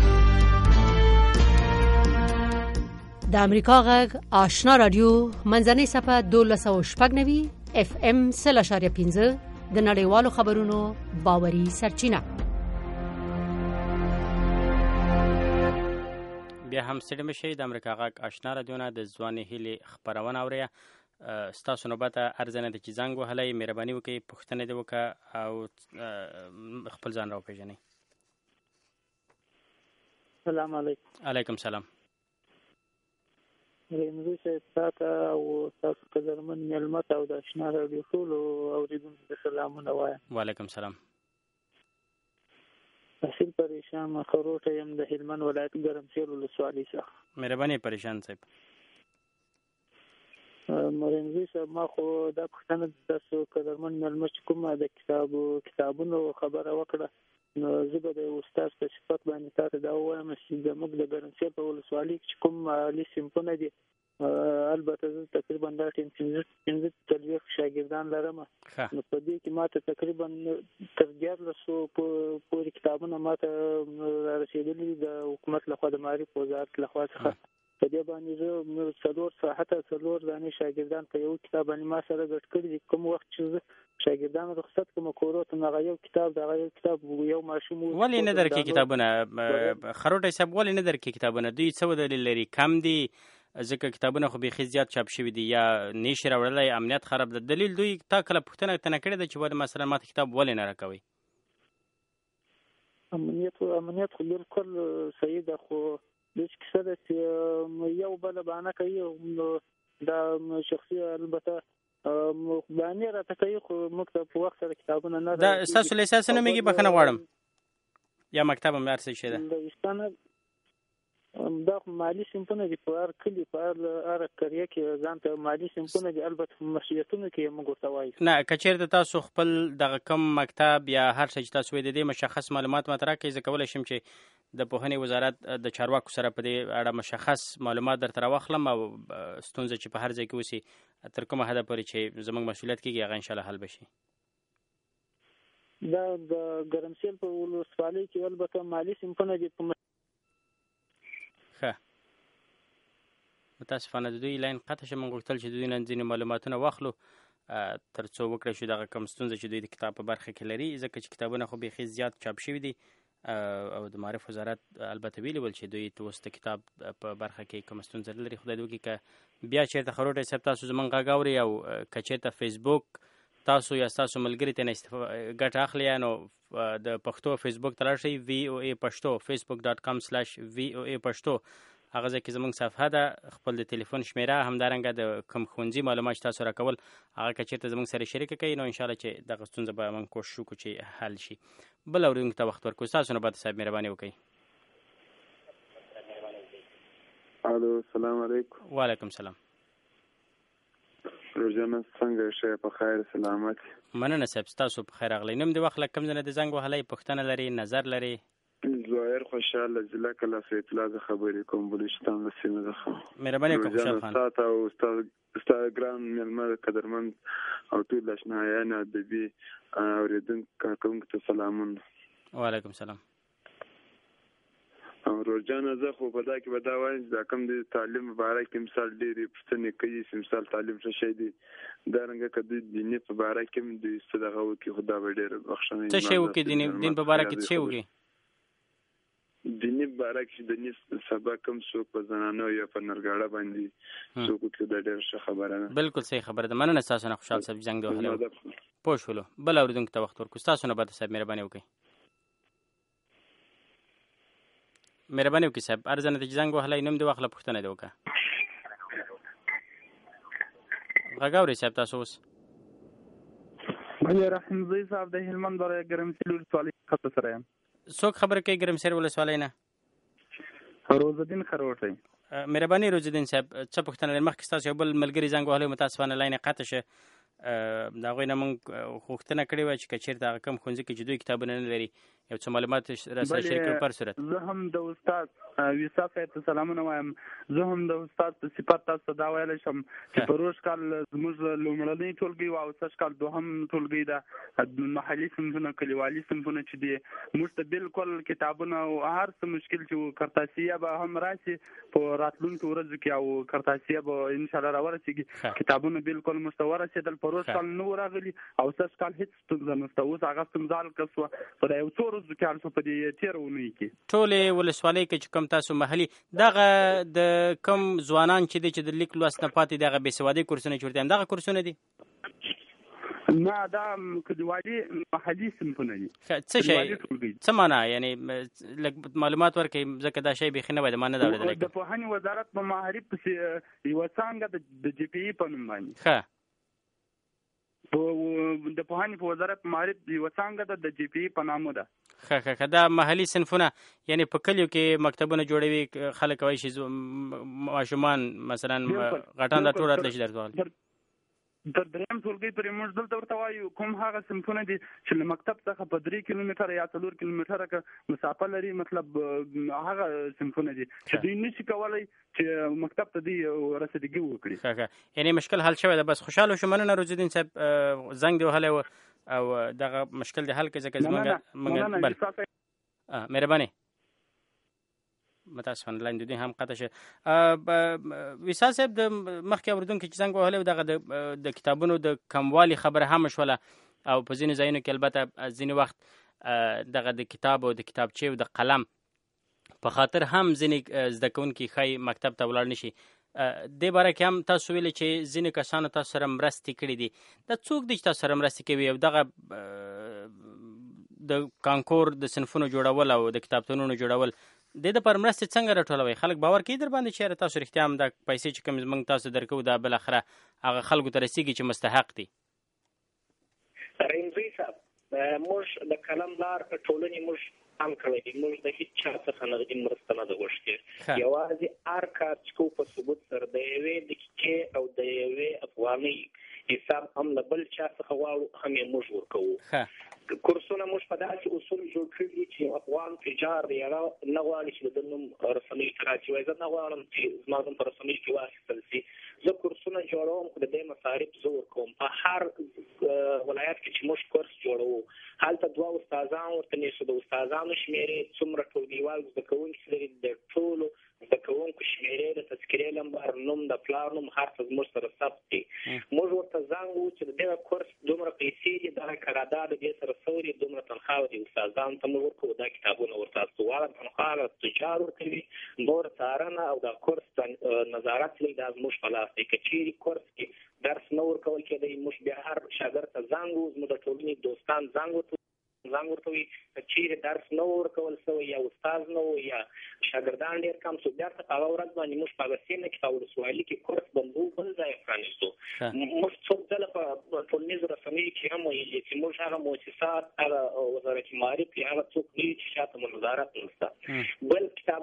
د امریکا غږ آشنا رادیو منځنۍ صفحه دولس سوه شپږ نوي اف ام سل اشاریه پنځه د نړیوالو خبرونو باوري سرچینه. بیا هم ستړي مشئ، د امریکا غږ آشنا رادیو نه د ځوانې هیلې خپرونه اورئ. ستاسو نوبت ارزنه ده چې زنګ وهلی، مهرباني وکړئ، پوښتنه دې وکړه او خپل ځان راوپېژنئ. سلام علیکم. علیکم سلام. رمزي صاحب تاته او تاسو قدرمن مېلمه ته او د آشنا راډیو ټولو اورېدونکو ته سلامونه وایم. وعلیکم سلام. اصیل پریشان خروټه یم د هلمند ولایت ګرمسیر ولسوالۍ څخه. مهرباني پریشان صاحب. مرنځي صاحب، ما خو دا پوښتنه تاسو قدرمن مېلمه چې کومه د کتابو کتابونو خبره وکړه، نو زه به د استاد په صفت باندې تاسو دا ووایم چې زموږ د ګرمسیر په ولسوالۍ کې چې کوم عالي صنفونه دي، البته زه تقریبا دا پنځه څلوېښت شاګردان لرم، نو په دې کې ماته تقریبا تر دیارلسو پورې کتابونه ماته رارسېدلي دي د حکومت لخوا، د معارف وزارت لخوا څخه. په دې باندې زه څلور ساعته څلور دانې شاګردان په یو کتاب باندې ما سره ګډ کړي دي. کوم وخت چې زه شاګردان رخصت کوم کورو ته هغه یو کتاب دغه یو کتاب یو ماشوم ولې نه درکې کتابونه خروټی صاحب، ولې نه درکې کتابونه؟ دوی څه دلیل لري؟ کم دي؟ ځکه کتابونه خو بیخي زیات چاپ شوي دي، یا نیش راوړلی، امنیت خراب ده؟ دلیل دوی تا کله پوښتنه تنه کړې ده چې ولې مثلا ماته کتاب ولې نه راکوئ؟ امنیت امنیت خو بالکل صحیح ده، خو داسې کیسه ده چې یو بله بهانه کوي، دا شخصي البته بهانې راته کوي، خو موږ ته په وخت سره کتابونه نه دا ستاسو له احساسه نه مېږي، بخښنه غواړم، یا مکتب هم هر څه شی ده؟ دا مالي صنفونه دي، په هر کلي په هر قریه کې ځان ته مالي صنفونه دي، البته په مسؤلیتونو کې موږ ورته وایو. نه، که چېرته تاسو خپل دغه کم مکتب یا هر څه چې تاسو وایي د دې مشخص معلومات ماته راکړئ، زه کولی شم چې د پوهنې وزارت د چارواکو سره په دې اړه مشخص معلومات درته راواخلم، او ستونزه چې په هر ځای کې اوسي تر کومه حده پورې چې زموږ مسؤلیت کېږي هغه انشاءالله حل بشي. دا د ګرمسیر په ولسوالۍ کې البته مالي صنفونه دي. ښه، متاسفانه د دوی لاین قطع شو. موږ غوښتل چې دوی نن ځینې معلوماتونه واخلو تر څو وکړی شو دغه کوم ستونزه چې دوی د کتاب په برخه کې لري، ځکه چې کتابونه خو بیخي زیات چاپ شوي دي، او د معارف وزارت البته ویلي ول چې دوی اوس د کتاب په برخه کې کومه ستونزه نه لري. خدای دې وکړي که بیا چېرته خروټی صاحب تاسو زموږ غږ اورئ، او که چېرته فیسبوک تاسو یا ستاسو ملګري ترې ګټه اخلي، نو د پښتو فیسبوک ته لاړ شئ، وی او ای پښتو، فیسبوک ډاټ کام سلاش وی او ای پښتو، هغه ځای کې زموږ صفحه ده، خپل د تلیفون شمېره، همدارنګه د کوم ښوونځي معلومات چې تاسو راکول هغه که چېرته زموږ سره شریکه کوئ، نو انشاءالله چې دغه ستونزه به موږ کوشش وکړو چې حل شي. بل اورېدونکو ته وخت ورکړو. ستاسو نوبت صاحب، مهرباني وکړئ. الو، السلام علیکم. وعلیکم سلام. روزانه څنګه شئ؟ په خیر سلامت. مننه صاحب، ستاسو په خیر راغلی. نوم دې واخله، کوم ځای نه دې زنګ وهلی، پوښتنه لري، نظر لري؟ زوایر خوشحال ضلع کلاسه اطلاع د خبرې کوم بلوچستان له سیمې څخه. مهرباني وکړه خوشحال خان. استاد او استاد استاد ګران مېلمه قدرمن او ټول آشنایان ادبي اوریدونکو کوم ته سلامونه. وعلیکم السلام. او روزانه زه خو په دا کې به دا وایم چې دا کوم د تعلیم مبارک کې مثال ډېرې پوښتنې کوي چې مثال تعلیم څه شی دی، دارنګه که دوی دیني په باره کې هم دوی څه دغه وکړي خو دا به ډېره بخښنه څه شی وکړي دیني دین په باره کې څه وکړي دیني په باره کې د نیس سبا کوم څوک په زنانو یا په نرګاړه باندې څوک وکړي دا ډېره ښه خبره ده. بالکل صحیح خبره ده. مننه ستاسو نه خوشحال صاحب زنګ دی وهلی پوه شولو. بل اورېدونکو ته وخت ورکړو. ستاسو نه بده صاحب مهرباني وکړئ. مهرباني وکړئ صاحب هر ځل چې زنګ وهلی نوم دې واخله پوښتنه دې وکړه. غږ اورئ صاحب تاسو اوس؟ بھیا رحیم زئی صاحب د هلمند ولایت ګرمسیر ولسوالۍ څخه سره یم. څوک خبرې کوي ګرمسیر ولسوالۍ نه؟ روزالدین خروټی. مهرباني روزالدین صاحب څه پوښتنه لرئ؟ مخکې ستاسو یو بل ملګري زنګ وهلی متاسفانه لاین یې قطع شه. د هغوی نه موږ غوښتنه کړې وه چې که چېرته هغه کوم ښوونځي کې چې دوی کتابونه نه لري یو څه معلومات راسره شریک کړو. په هر صورت زه هم د استاد ویسا صاحب ته سلامونه وایم. زه هم د استاد په صفت تاسو ته دا ویلی شم چې په روژ کال زموږ لومړنۍ ټولګۍ وه او سږ کال دوهم ټولګۍ ده. محلي صنفونه کلیوالي صنفونه چې دي موږ ته بالکل کتابونه او هر څه مشکل چې و کرتاسیه به هم راشي په راتلونکو ورځو کې او کرتاسیه به انشاءالله راورسېږي. کتابونه بالکل موږ ته ورسېدل. په روژ کال نه و راغلي او سږ کال هېڅ ستونزه نشته. اوس هغه ستونزه حل کړه شوه په دا یو څو ورځو کې حل شوه په دې تېره اونۍ کې. ټولې ولسوالۍ کې چې کوم تاسو محلي دغه د کوم ځوانان چې دی چې د لیک لوست نه پاتې دغه بېسوادۍ کورسونه چې ورته یم دغه کورسونه دي؟ نه دا کلیوالي محلي صنفونه دي. څه شی څه معنا یعنې لږ معلومات ورکړئ ځکه دا شی بیخي نوی دی ما نه ده اورېدلی. د پوهنې وزارت په معارف پسې یوه څانګه د جي پي ای په نوم باندې ښه د پوهنې په وزارت معارف یوه څانګه ده د جي پي ای په نامه ده. ښه ښه ښه دا محلي صنفونه یعنې په کلیو کې مکتبونه جوړوي خلک کولی شي ماشومان مثلا غټان دا ټول راتلی شي درس واخلي. تر درېیم ټولګۍ پورې موږ دلته ورته وایو کوم هغه صنفونه دي چې له مکتب څخه په درې کیلومتره یا څلور کیلومتره که مسافه لري مطلب هغه صنفونه دي چې دوی نشي کولی چې مکتب ته دوی رسیدګي وکړي. ښه ښه یعنې مشکل حل شوی ده. بس خوشحاله شو. مننه روزالدین صاحب زنګ دې وهلی و او دغه مشکل دې حل کړي ځکه زموږ بل مهرباني متاسفانه لاین د دوی هم قطع شه. ویسا صاحب د مخکې اورېدونکي چې زنګ وهلی و دغه د کتابونو د کموالي خبره هم شوله او په ځینو ځایونو کې البته ځینې وخت دغه د کتاب او د کتابچې او د قلم په خاطر هم ځینې زده کوونکي ښایي مکتب ته ولاړ نه شي. دې باره کې هم تاسو ویلي چې ځینې کسانو تاسو سره مرستې کړي دي. دا څوک دي چې تاسو سره مرستې کوي او دغه د کانکور د صنفونو جوړول او د کتابتونونو جوړول د دې لپاره مرستې څنګه راټولوئ؟ خلک باور کوي در باندې چې یاره تاسو رښتیا هم دا پیسې چې کوم موږ تاسو درکوو دا بالاخره هغه خلکو ته رسېږي چې مستحق دي؟ رحیم زئی صاحب موږ د قلم لار ټولنې موږ هم کړی دي. موږ د هېڅ چا څخه نغدي مرسته نه ده غوښتې. یوازې هر کار چې کوو په ثبوت سره د یوې دقیقې او د یوې افغانۍ حساب هم له بل چا څخه غواړو هم یې موږ ورکوو. کورسونه موږ په داسې اصول جوړ کړي دي چې افغان تجار دی هغه نه غواړي چې د نوم رسنیو ته راچي وایي. زه نه غواړم چې زما نوم په رسنیو کې واخیستل شي. زه کورسونه جوړوم خو د دې مصارف زه ورکوم. په هر ولایت کې چې موږ کورس جوړوو هلته دوه استادان ورته نیسو. د استادانو شمېرې څومره ټولګیوال زده کوونکي لري د ټولو زده کوونکو شمېرې د تذکرې نمبر نوم د پلار نوم هر څه زموږ سره ثبت دي. موږ ورته زنګ وو چې د دغه کورس دومره پیسې دي دغه قرارداد د دې سره څوري دومره تنخواه دي استادانو ته موږ ورکوو دا کتابونه ورته استواله تنخواه تجار ورکوي نور څارنه او د کورس نظارت لري دا زموږ په لاس دی. که چیرې کورس کې درس نه ورکول کېدی موږ بیا هر شاګرد ته زنګ وو زموږ د ټولنې دوستان زنګ ورته زنګ ورته وي که چیرې درس نه ورکول شوی یا استاد نه و یا شاګردان ډېر کم شو بیا ته په هغه ورځ باندې موږ په هغه سیمه کې په ولسوالي کې کورس بندو بل ځای پرانیستو. موږ څو ځله په ټولنیزو رسنیو کې هم ویلي چې موږ هغه مؤسسات هغه وزارت معارف کې هغه څوک نه وي چې شاته مو نظارت نشته. بل کتابونه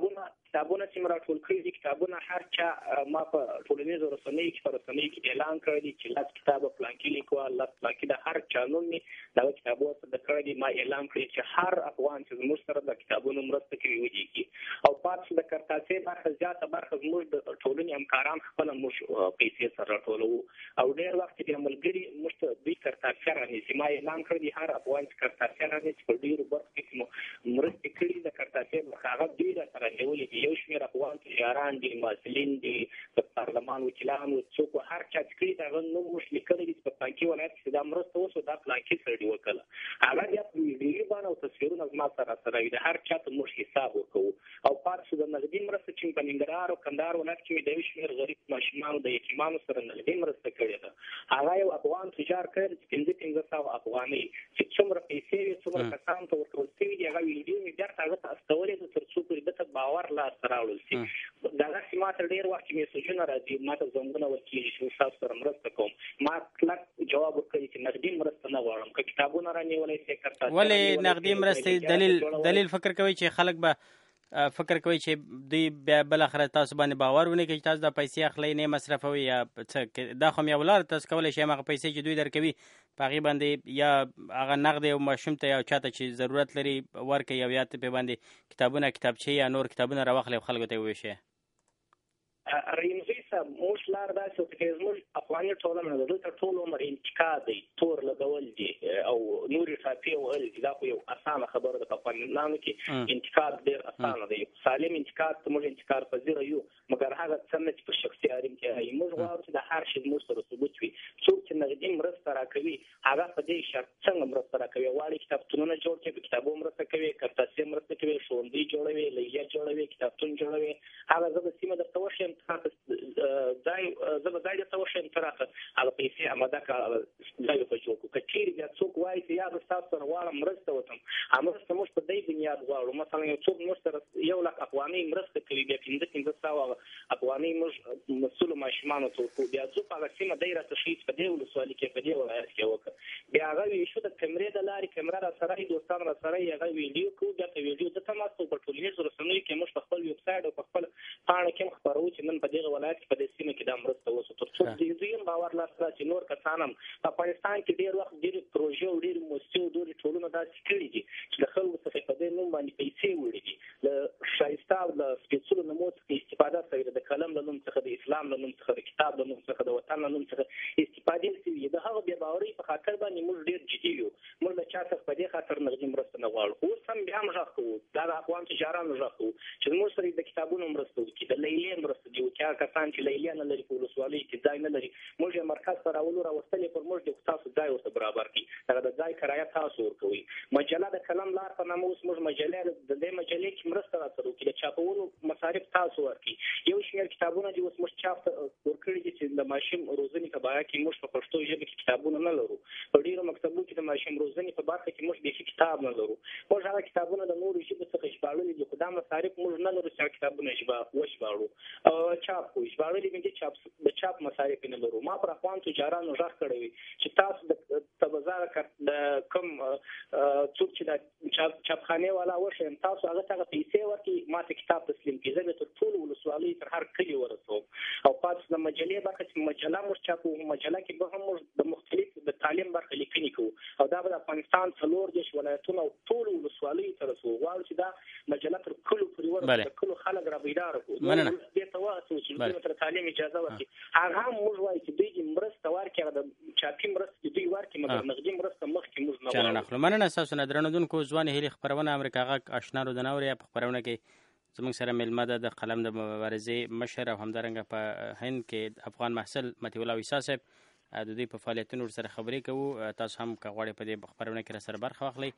کتابونه چې راټول کړي دي کتابونه هر چا ما په ټولنیزو رسنیو کې په رسنیو کې اعلان کړی دی چې لاس کتاب پلانکی لیکوال لاس پلانکی د هر چا نوم دا کتابونه څه کړی دی ما اعلان کړی چې هر افغان چې زموږ سره د کتابونو مرسته کوي وږي او پاتې د کرتاسې برخه زیاته برخه زموږ د ټولنې همکاران خپل موږ پیسې سره راټولو او ډېر وخت کې ملګري موږ ته دوی کرتاسې رانیسي ما اعلان کړی دی هر افغان چې کرتاسې رانیسي په ډېرو برخو کې مو مرستې کړي د کرتاسې برخه هغه دوی راسره نیولې دي یو شمېر افغان تجاران دي مسؤلین دي د پارلمان وکیلانو څوک هر چا چې کړي دا نوم موږ لیکلی دي په پلانکي ولایت کې دا مرسته وشوه دا پلانکي سړي وکړه هغه بیا په ویډیو باندې او تصویرونه زما سره سره وي د هر چا ته موږ حساب وکړو او پاتې د نغدي مرسته چې په ننګرهار او کندهار ولایت کې د یو شمېر غریب ماشومانو د یتیمانو سره نغدي مرسته کړې ده هغه یو افغان تجار کړی چې پنځه پنځه سوه افغانۍ چې څومره پیسې وي څومره کسانو ته ورکول شوي دي هغه ویډیو مې بېرته هغه ته استولې ده تر څو پورې ده ته باور لاسته راوړل شي دغسې ما ته ډېر وخت چې میسجونه راځي ما ته زنګونه ورکېږي چې ستاسو سره مرسته کوم ما کلک جواب ورکوي چې نغدي مرسته نه غواړم که کتابونه رانیولی شي ولې نغدي مرستې دلیل دلیل فکر کوي چې خلک به فکر کوي چې دوی بیا بل اخر تاسو باندې باور ونه کوي چې تاسو د پیسې اخلي نه مصرفوي یا څه دا خو یو لار تاسو کولای شئ هغه پیسې چې دوی درکوي په هغې باندې یا هغه نغد یو ماشوم ته یا چاته چې ضرورت لري ورکوي او یا ته پې باندې کتابونه کتابچې یا نور کتابونه راواخلي او خلکو ته یې وویشئ رئیمزی صاحب موږ لار داسې وکړه چې زموږ افغاني ټولنه ده دلته ټول عمر انتقاد دی تور لګول دي او نورې ټاپې وهل دي دا خو یو اسانه خبره ده په افغانانو کې انتقاد ډېر اسانه دی سالم انتقاد ته موږ انتقاد پذیره یو مګر هغه څه نه چې په شخصي حریم کې رایي موږ غواړو چې د هر شي زموږ سره ثبوت وي څوک چې نغدي مرسته راکوي هغه په دې شرط څنګه مرسته راکوي غواړي کتابتونونه جوړ کړي په کتابو مرسته کوي کرتاسې مرسته کوي ښوونځي جوړوي لیلیه جوړوي کتابتون جوړوي هغه زه به سیمه درته وښیم ځای زه به ځای درته وښیم ته راته هغه پیسې اماده کړه ځای به جوړ کړو که چېرې بیا څوک وایي چې یا به ستاسو سره غواړم مرسته وکړم هغه مرسته موږ په دې بنیاد غواړو مثلا یو څوک موږ سره یو لک افغانۍ مرسته کوي بیا پنځه پنځه سوه افغانۍ موږ مسؤلو ماشومانو ته ورکوو بیا ځو په هغه سیمه دی راته ښیي چې په دې ولسوالي کې په دې ولایت کې وکړه بیا هغه ویشو د کمرې د لارې کمره راسره وي دوستان راسره وي هغه ویډیو کوو بیا په ویډیو ده ته ماستو په ټولنیزو رسنیو کې موږ په خپل ویبسایټ او په خپل پاڼه کې هم خپروو چې نن په دغه ولایت کې په دې سیمه کې دا مرسته وشوه تر څو د دوی هم باور لاسته راشي نور کسان هم په افغانستان کې ډېر وخت ډېرې پروژې او ډېرې موسسې او ډېرې ټولنه داسې کړي دي چې د خلکو څخه په دې نوم باندې پیسې وړي دي له ښایسته او له سپېڅلو نومو څخه استفاده شوې ده د قلم له نوم څخه د اسلام له نوم څخه د کتاب له نوم څخه د وطن له نوم څخه استفادې شوي د هغه بې باورۍ په خاطر باندې موږ ډېر جدي یو موږ له چا څخه په دې خاطر نغدي مرسته نه غواړو اوس هم بیا هم غږ کوو دا د افغان تجارانو غږ کوو چې زموږ سره د کتابونو مرسته وکړي د لیلیې مرسته دي وکړي هغه کسان چې لیلیه نه لري په ولسوالۍ کې ځای نه لري موږ یې مرکز ته راولو راوستل یې پر موږ دي خو تاسو ځای ورته برابر کړي هغه د ځای کرایه تاسو ورکوئ مجله د قلم لار په نامه اوس موږ مجلې د دې مجلې کې مرسته راسره وکړي د چاپولو مصارف تاسو ورکړي یو شمېر کتابونه دي اوس موږ چاپ ته ورکړي دي چې د ماشوم روزنې په باره کې موږ په پښتو ژبه کې کتابونه نه لرو په ډېرو مکتبو کې د ماشوم روزنې په برخه کې موږ بیخي کتاب نه لرو موږ هغه کتابونه د نورو ژبو څخه ژباړلي دي خو دا مصارف موږ نه لرو چې هغه کتابونه وژباړو چاپ کړو ژباړلي مې دي چاپ د چاپ مصارف نه لرو ما پر افغان تجارانو غږ کړی وي چې تاسو د تبزاره د کوم څوک چې د چاپ چاپخانې والا وښیم تاسو هغه ته پیسې ورکړي ما ته کتاب تسلیم کړي زه به تر ټولو ولسوالۍ تر هر کلي ورسوم او پاتې د مجلې برخه چې مجله موږ چاپوو مجله کې به هم موږ د مختلف د تعلیم برخه لیکنې کوو او دا به د افغانستان څلور دېرش ولایتونه او ټولو ولسوالیو ته رسوو غواړو چې دا مجله تر کلو پورې ورسوو د کلو خلک را بیداره کړو دې ته وهڅوو چې دوی ته تعلیم اجازه ورکړي هغه هم موږ وایو چې دوی دې مرسته ورکړي هغه د چاپي مرسته دوی ورکړي مګر نغدي مرسته مخکې موږ نه غواړو نخلو مننه ستاسو نه درنودونکو ځوانې هیلې خپرونه امریکا غږ اشنا رو د نورې په خپرونه کې زموږ سره میلمه ده د قلم د مبارزې مشر او همدارنګه په هند کې افغان محصل مطیع الله عیسی صاحب د دوی په فعالیتونو ورسره خبرې کوو تاسو هم که غواړئ په دې خپرونه کې راسره برخه واخلئ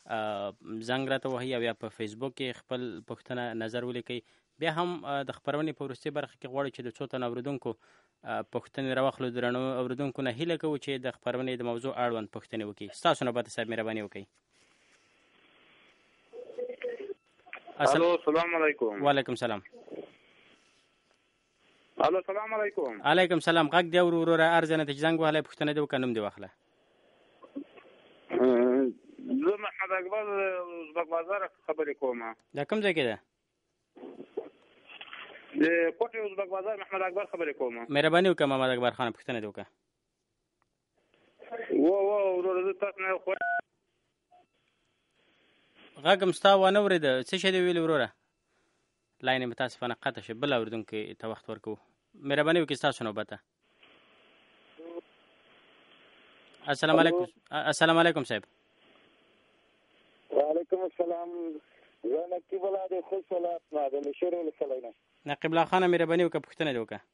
زنګ راته وهئ او یا په فیسبوک کې خپل پوښتنه نظر ولیکئ بیا هم د خپرونې په وروستۍ برخه کې غواړو چې د څو تنو اورېدونکو پوښتنې راواخلو درنو اورېدونکو نه هیله کوو چې د خپرونې د موضوع اړوند پوښتنې وکړي ستاسو نوبت صاحب مهرباني وکړئ الو السلام علیکم وعلیکم سلام الو السلام علیکم علیکم سلام غږ دی ورو ورو ارزنه ته زنګ وهلی پوښتنه دې وکړه نوم دې واخله زه محمد اکبر ازبک بازار خبرې کوم دا کوم ځای کې ده د کوټې ازبک بازار محمد اکبر خبرې کوم. مهرباني وکړه محمد اکبر خان پوښتنه دې وکړه. و و ورور زه تاسو نه خو غږ هم ستا وانه اورېده. څه شی دې ویل وروره؟ لاین یې متاسفانه قطع شو. بل اورېدونکي ته وخت ورکوو. مهرباني وکړئ ستاسو نوبت ده. السلام علیکم. السلام علیکم صاحب. وعلیکم السلام. زه نقیب الله د خوش ولایت نه د لشر ولسوالۍ نه. نقیب الله خان مهرباني وکړه پوښتنه دې وکړه.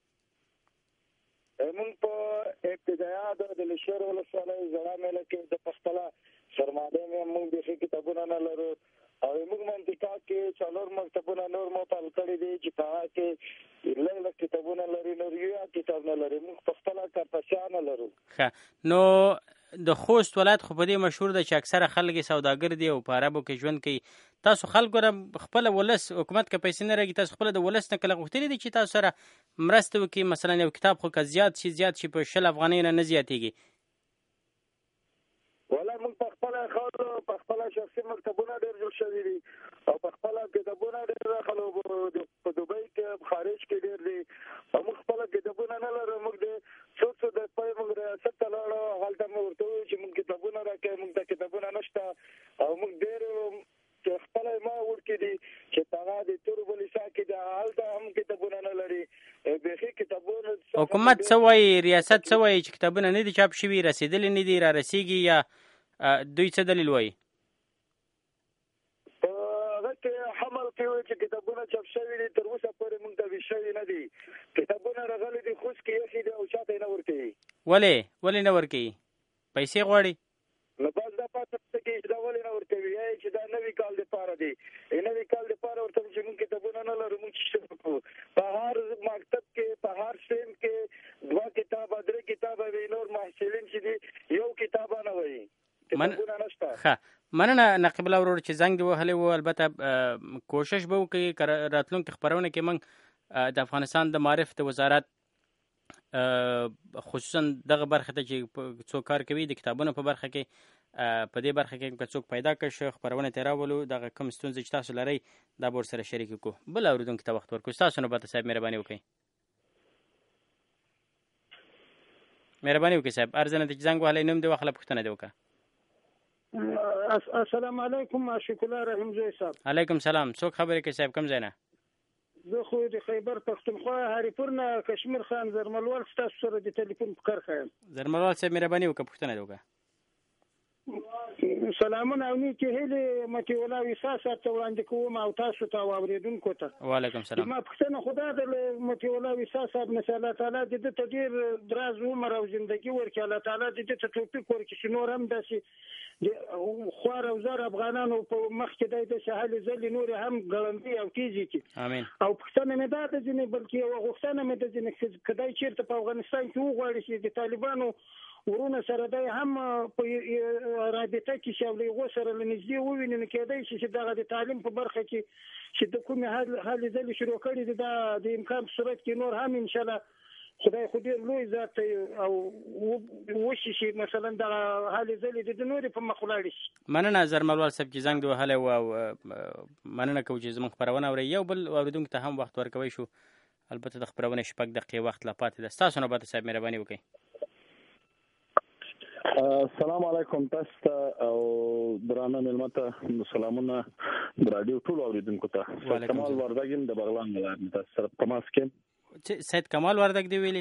موږ په ابتدایات د لشر ولسوالۍ زړه مېله کې د پښتله سرماده مې موږ د کتابونو نه لرو او موږ منطقه کې څلور مکتبونه نور مو پال کړی دي چې په هغه کې لږ لږ کتابونه لري نور یو کتاب نه لري. موږ پښتله کارپسیان لرو. ښه نو د خوست ولایت خو په دې مشهور ده چې اکثره خلک سوداګر دي او په عربو کې ژوند کوي. تاسو خلکو را خپل ولس حکومت که پیسې نه راګي تاسو خپل د ولس نه کله غوښتلی دي چې تاسو سره مرسته وکړي؟ مثلا یو کتاب خو که زیات شي زیات شي په شل افغانۍ نه نه زیاتېږي. ولا موږ په خپله خاورو په خپله شخصي مکتبونه ډېر جوړ شوي دي او په خپله کتابونه ډېر راخلو په دوبۍ کې خارج کې ډېر دي او موږ خپله کتابونه نه لرو. موږ د څو څو د پای موږ ریاست ته لاړو هلته مو ورته وویل چې موږ کتابونه راکړئ. موږ ته کتابونه نشته او موږ ډېر خپله ما وړکي دي چې هغه د تورو بلیسا کې د هلته هم کتابونه نه لري. بیخي کتابونه حکومت څه وایي؟ ریاست څه وایي چې کتابونه نه دي چاپ شوي، رسېدلي نه دي، را رسېږي یا دوی څه دلیل وایي؟ په هغه کې حمل کې وایي چې کتابونه چاپ شوي دي تر اوسه پورې موږ ته ویل شوي نه دي. کتابونه راغلي دي خوست کې ایښي دي او چاته یې نه ورکوي. ولې ولې نه ورکوي؟ پیسې غواړي؟ نو بس دا پاته کې چې دا ولې نه ورکوي یا چې دا نوي کال دپاره دی. نوي کال دپاره ورته چې موږ کتابونه نه لرو. موږ څه وکړو؟ په هر مکتب کې په هر صنف کې دوه کتابه درې کتابه وي. نور محصلین چې دي یو کتابه نه وایي. کتابونه نشته. ښه مننه نقیب الله ورور چې زنګ دې وهلی و. البته کوشش به وکړي که راتلونکي خپرونه کې موږ د افغانستان د معارف د وزارت خصوصا دغه برخه ته چې څوک کار کوي د کتابونو په برخه کې په دې برخه کې که څوک پیدا کړ خپرونه ته راولو دغه کوم ستونزې چې تاسو لرئ دا به ورسره شریک کړو. بل اورېدونکي ته وخت ورکړو. ستاسو نوبت صاحب مهرباني وکړئ. مهرباني وکړئ صاحب. ارزنه ته چې زنګ وهلی نوم دې واخله پوښتنه دې وکړه. السلام علیکم عاشق الله رحیم زوی صاحب. علیکم سلام. څوک خبرې کوي صاحب؟ کوم ځای نه؟ زه خو د خیبر پښتونخوا هریپور نه کشمیر خان زرملوال ستاسو سره د ټلیفون په کار ښیم. زرملوال صاحب مهرباني وکړه پوښتنه دې وکړه. سلامونه او نیکې هیلې متي ولا وسا صاحب ته وړاندې کوم او تاسو ته او اورېدونکو ته. وعلیکم سلام. ما پوښتنه خدا د متي ولا وسا صاحب نه الله تعالی د دې ته ډېر دراز عمر او ژوندۍ ورکړي. الله تعالی د دې ته توفیق ورکړي چې نور هم داسې خوار او زر افغانانو په مخ کې د سهالې ځلې نور هم ګړندي او تیزې کړي. امین. او پوښتنه مې دا ده ځینې بلکې یوه غوښتنه مې ده ځینې کدی چېرته په افغانستان کې وغواړي چې د طالبانو ورونه سره دی هم په رابطه کې چې له هغو سره له نږدې وویني نو کېدی شي چې دغه د تعلیم په برخه کې چې د کومې هلې ځلې شروع کړي دي دا د امکان په صورت کې نور هم انشاءالله خدای خو ډېر لوی ذات دی او وشي چې مثلا دغه هلې ځلې د نورې په مخ ولاړې شي. مننه زرملوال صاحب چې زنګ دې وهلی و او مننه کوو چې زموږ خپرونه اورئ. یو بل اورېدونکي ته هم وخت ورکوی شو. البته د خپرونې شپږ دقیقې وخت لا پاتې ده. ستاسو نوبت صاحب مهرباني وکړئ. السلام علیکم تاسو ته او درانه مېلمه ته سلامونه د راډیو ټولو اورېدونکو ته. کمال وردګ یم د بغلان ولایت نه تاسو سره تماس کې. سید کمال وردګ دی ویلي؟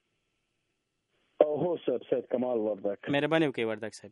هو صاحب سید کمال وردګ. مهرباني وکړئ وردګ صاحب.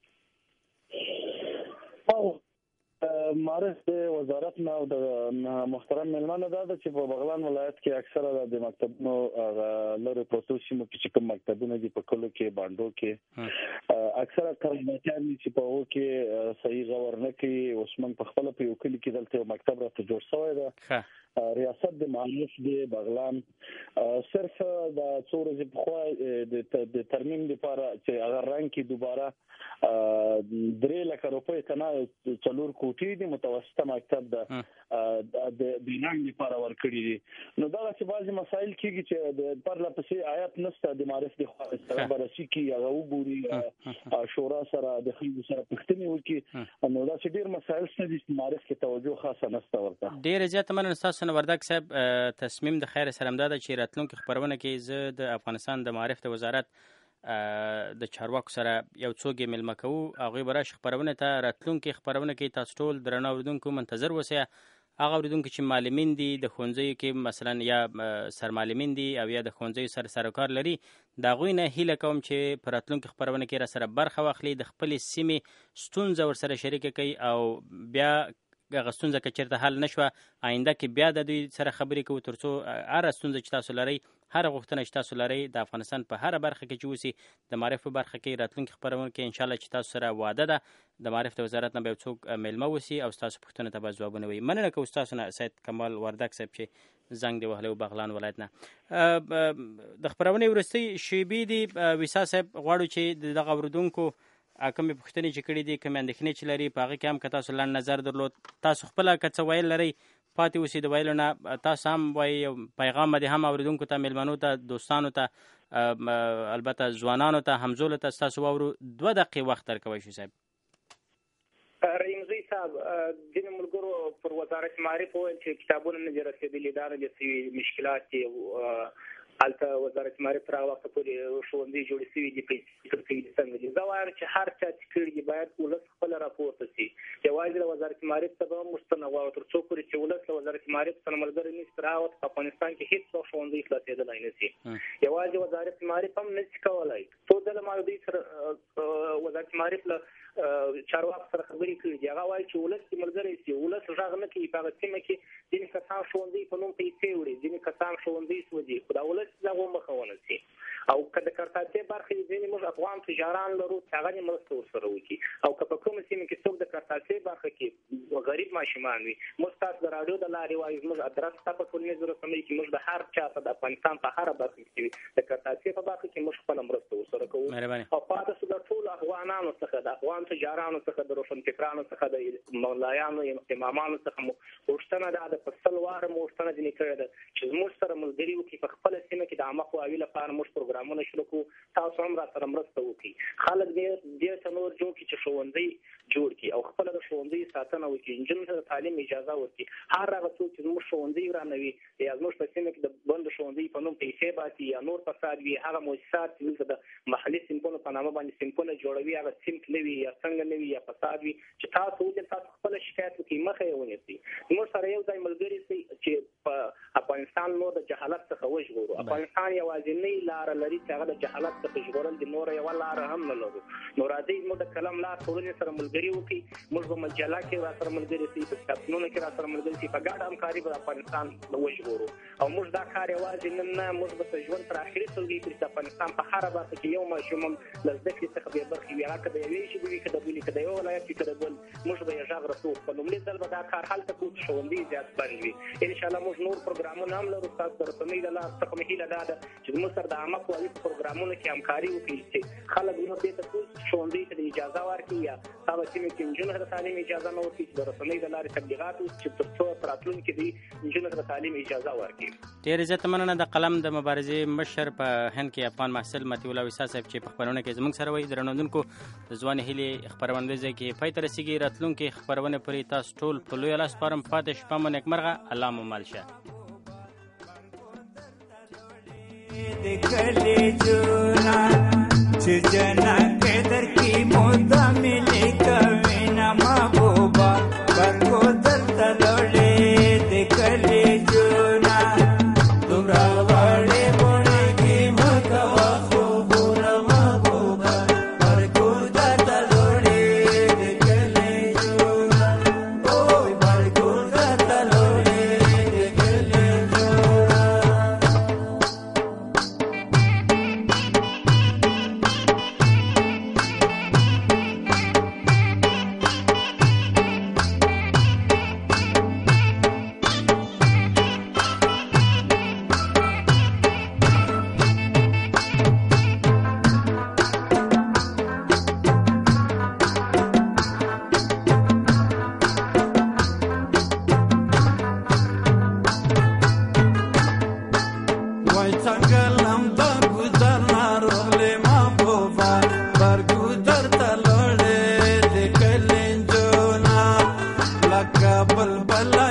او معرف د وزارت نه او د محترم مېلمانه دا ده چې په بغلان ولایت کې اکثره د مکتبونو لرې پروتو سیمو کې چې کوم مکتبونه دي په کلو کې بانډو کې اکثره قراردادیان دي چې په هغو کې صحیح غور نه کوي. اوس موږ په خپله په یو کلي کې دلته یو مکتب راته جوړ شوی ده. ریاست د معارف د بغلان صرف د څو ورځې پخوا د ترمیم لپاره چې هغه رنګ کې دوباره درې لکه روپۍ ته نه څلور کوټې د متوسطه مکتب د د بیننګ لپاره ورکړي دي. نو دا چې بعضي مسایل کېږي چې د پرله پسې آیات نشته د معرف د خوا سره بررسي کوي هغه وګوري شورا سره د خلکو سره پوښتنې وکړي. نو دا چې ډېر مسایل شته چې معرف کې توجه خاصه نشته ورته. ډېره زیاته مننه ستاسو نه وردګ صاحب. تصمیم د خیر سره همدا ده چې راتلونکي خپرونه کې زه د افغانستان د معارف د وزارت د چارواکو سره یو څوک یې میلمه کوو. هغوی به راشي خپرونې ته. راتلونکي خپرونه کې تاسو ټول درنه اورېدونکو منتظر اوسئ. هغه اورېدونکي چې معلمین دي د ښوونځیو کې مثلا یا سرمعلمین دي او یا د ښوونځیو سره سروکار لري د هغوی نه هیله کوم چې په راتلونکي خپرونه کې را سره برخه واخلي د خپلې سیمې ستونزه ورسره شریکه کوي او بیا هغه ستونزه که چېرته حل نه شوه آینده کې بیا د دوی سره خبرې کوو تر څو هره ستونزه چې تاسو لرئ هره غوښتنه چې تاسو لرئ د افغانستان په هره برخه کې چې اوسي د معرف په برخه کې راتلونکي خپرونه کې انشاءالله چې تاسو سره وعده ده د معرف د وزارت نه به یو څوک میلمه اوسي او ستاسو پوښتنو ته به ځوابونه وي. مننه کوو ستاسو نه سید کمال وردګ صاحب چې زنګ دی وهلی و بغلان ولایت نه. د خپرونې وروستۍ شیبې دي ویسا صاحب غواړو چې دغه اورېدونکو کومې پوښتنې چې کړي دي کومې اندېښنې چې لري په هغې کې هم که تاسو لنډ نظر درلود تاسو خپله که څه ویل لرئ پاتې اوسئ د ویلو نه تاسو هم وایي یو پیغام به دې هم اورېدونکو ته میلمنو ته دوستانو ته البته ځوانانو ته همزولو ته ستاسو واورو دوه دقیقې وخت درکوی شو صاحب. رحیمزی صاحب ځینې ملګرو پر وزارت معارف وویل چې کتابونه نه دي رسېدلي دا نه دي سوي مشکلات دي هلته وزارت معارف تر هغه وخته پورې ښوونځي جوړې شوي دي پیسې کوي څنګه دي. زه وایم چې هر چا چې کړي دي باید ولس خپله راپورته شي. یوازې د وزارت معارف ته به موږ څه نه غواړو تر څو پورې چې ولس له وزارت معارف سره ملګری نه شي تر هغه وخت په افغانستان کې هېڅ څوک ښوونځي خلاصېدلی نه شي. یوازې وزارت معارف هم نه شي کولی. څو ځله ما دوی سره وزارت معارف له چارواکو سره خبرې کړي دي هغه وایي چې ولس دې ملګری شي. ولس غږ نه کوي په هغه سیمه کې ځینې کسان ښوونځي په نوم پیسې وړي ځینې کسان ښوونځي سوځي خو دا ولس دغه مخه ونه شي. او که د کارتاسې برخې ځینې موږ افغان تجاران لرو چې هغه یې مرسته ورسره وکړي او که په کومه سیمه کې څوک د کارتاسې برخه کې غریب ماشومان وي موږ تاسو د راډیو د لارې وایو زموږ ادرس ستا په ټولنیزو رسنیو کې موږ د هر چا ته د افغانستان په هره برخه کې وي د کارتاسې په برخه کې موږ خپله مرسته ورسره کوو. او پاتې شو د ټولو افغانانو څخه د افغان تجارانو څخه د روشنفکرانو څخه د مولایانو امامانو څخه مو غوښتنه ده د په سل واره مو غوښتنه ځینې کړې ده چې زموږ سره ملګري وکړي په خپله سیمه کې د عامه خواهي لپاره موږ پروګرامونه شروع کړو تاسو هم را سره مرسته وکړي. خلک دې ته نور جوړ کړي چې ښوونځي جوړ کړي او خپله د ښوونځي ساتنه وکړي نجونو ته د تعلیم اجازه ورکړي. هر هغه څوک چې زموږ ښوونځي ورانوي یا زموږ په سیمه کې د بندو ښوونځي په نوم پیسې باسي یا نور فساد وي هغه مؤسسات چې دلته د محلي صنفونو په نامه باندې صنفونه جوړوي هغه صنف نه وي یا څنګه نه وي یا فساد وي چې تاسو وځئ تاسو خپله شکایت وکړئ مخه یې ونیسئ. زموږ سره یو ځای ملګري شئ چې په افغانستان نور د جهالت څخه وژغورو. افغانستان یوازینۍ لاره لري چې هغه د جهالت څخه ژغورل دي نوره یوه لاره هم نه لرو. نو راځئ زموږ د قلم لار ټولنې سره ملګري وکړي موږ به مجله کې را سره ملګري شي په کتابتونونو کې را سره ملګري شي په ګډه همکاري به افغانستان وژغورو. او موږ دا کار یوازې نن نه موږ به د ژوند تر اخري ټولګي پورې د افغانستان په هره برخه کې یو ماشوم هم له زده کړې څخه بې برخې وي هغه که د یوې ژبې وي که د بلې که د یو ولایت وي که د بل موږ به یې غږ رسوو. په لومړي ځل به دا کار هلته کوو چې ښوونځي زیات بند وي. انشاءالله موږ نور پروګرامونه هم لرو ستاسو د رسنیو له لارې څخه مې هیله دا ده چې زموږ سره د عامه خواهي په پروګرامونو کې همکاري وکړي چې خلک نور دې ته ټول ښوونځي ته د اجازه ورکړي یا هغه سیمې کې نجونو ته د تعلیم اجازه نه ورکړي چې د رسنیو له لارې تبلیغات وشي چې تر څو په راتلونکي کې دې نجونو ته د تعلیم اجازه ورکړي. ډېره زیاته مننه د قلم د مبارزې مشر په هند کې افغان محصل مطیع الله ویسا صاحب چې په خپرونه کې زموږ سره وایي. درنو اورېدونکو د ځوانې هیلې خپرونه دې ځای کې پای ته رسېږي. راتلونکې خپرونې پورې تاسو ټول په لویه لاس سپارم. پاتې شپه مو نیکمرغه. الله مو مل شه. چې جنا قدر کی مودا ملي کوي نه محبوبا برګو درته لولې د کلی جونا دومره وړې بونه کی مودا خوبونه محبوبا برګو درته لولې د کلی جونا او برګو درته لولې د کلی جونا. بلبل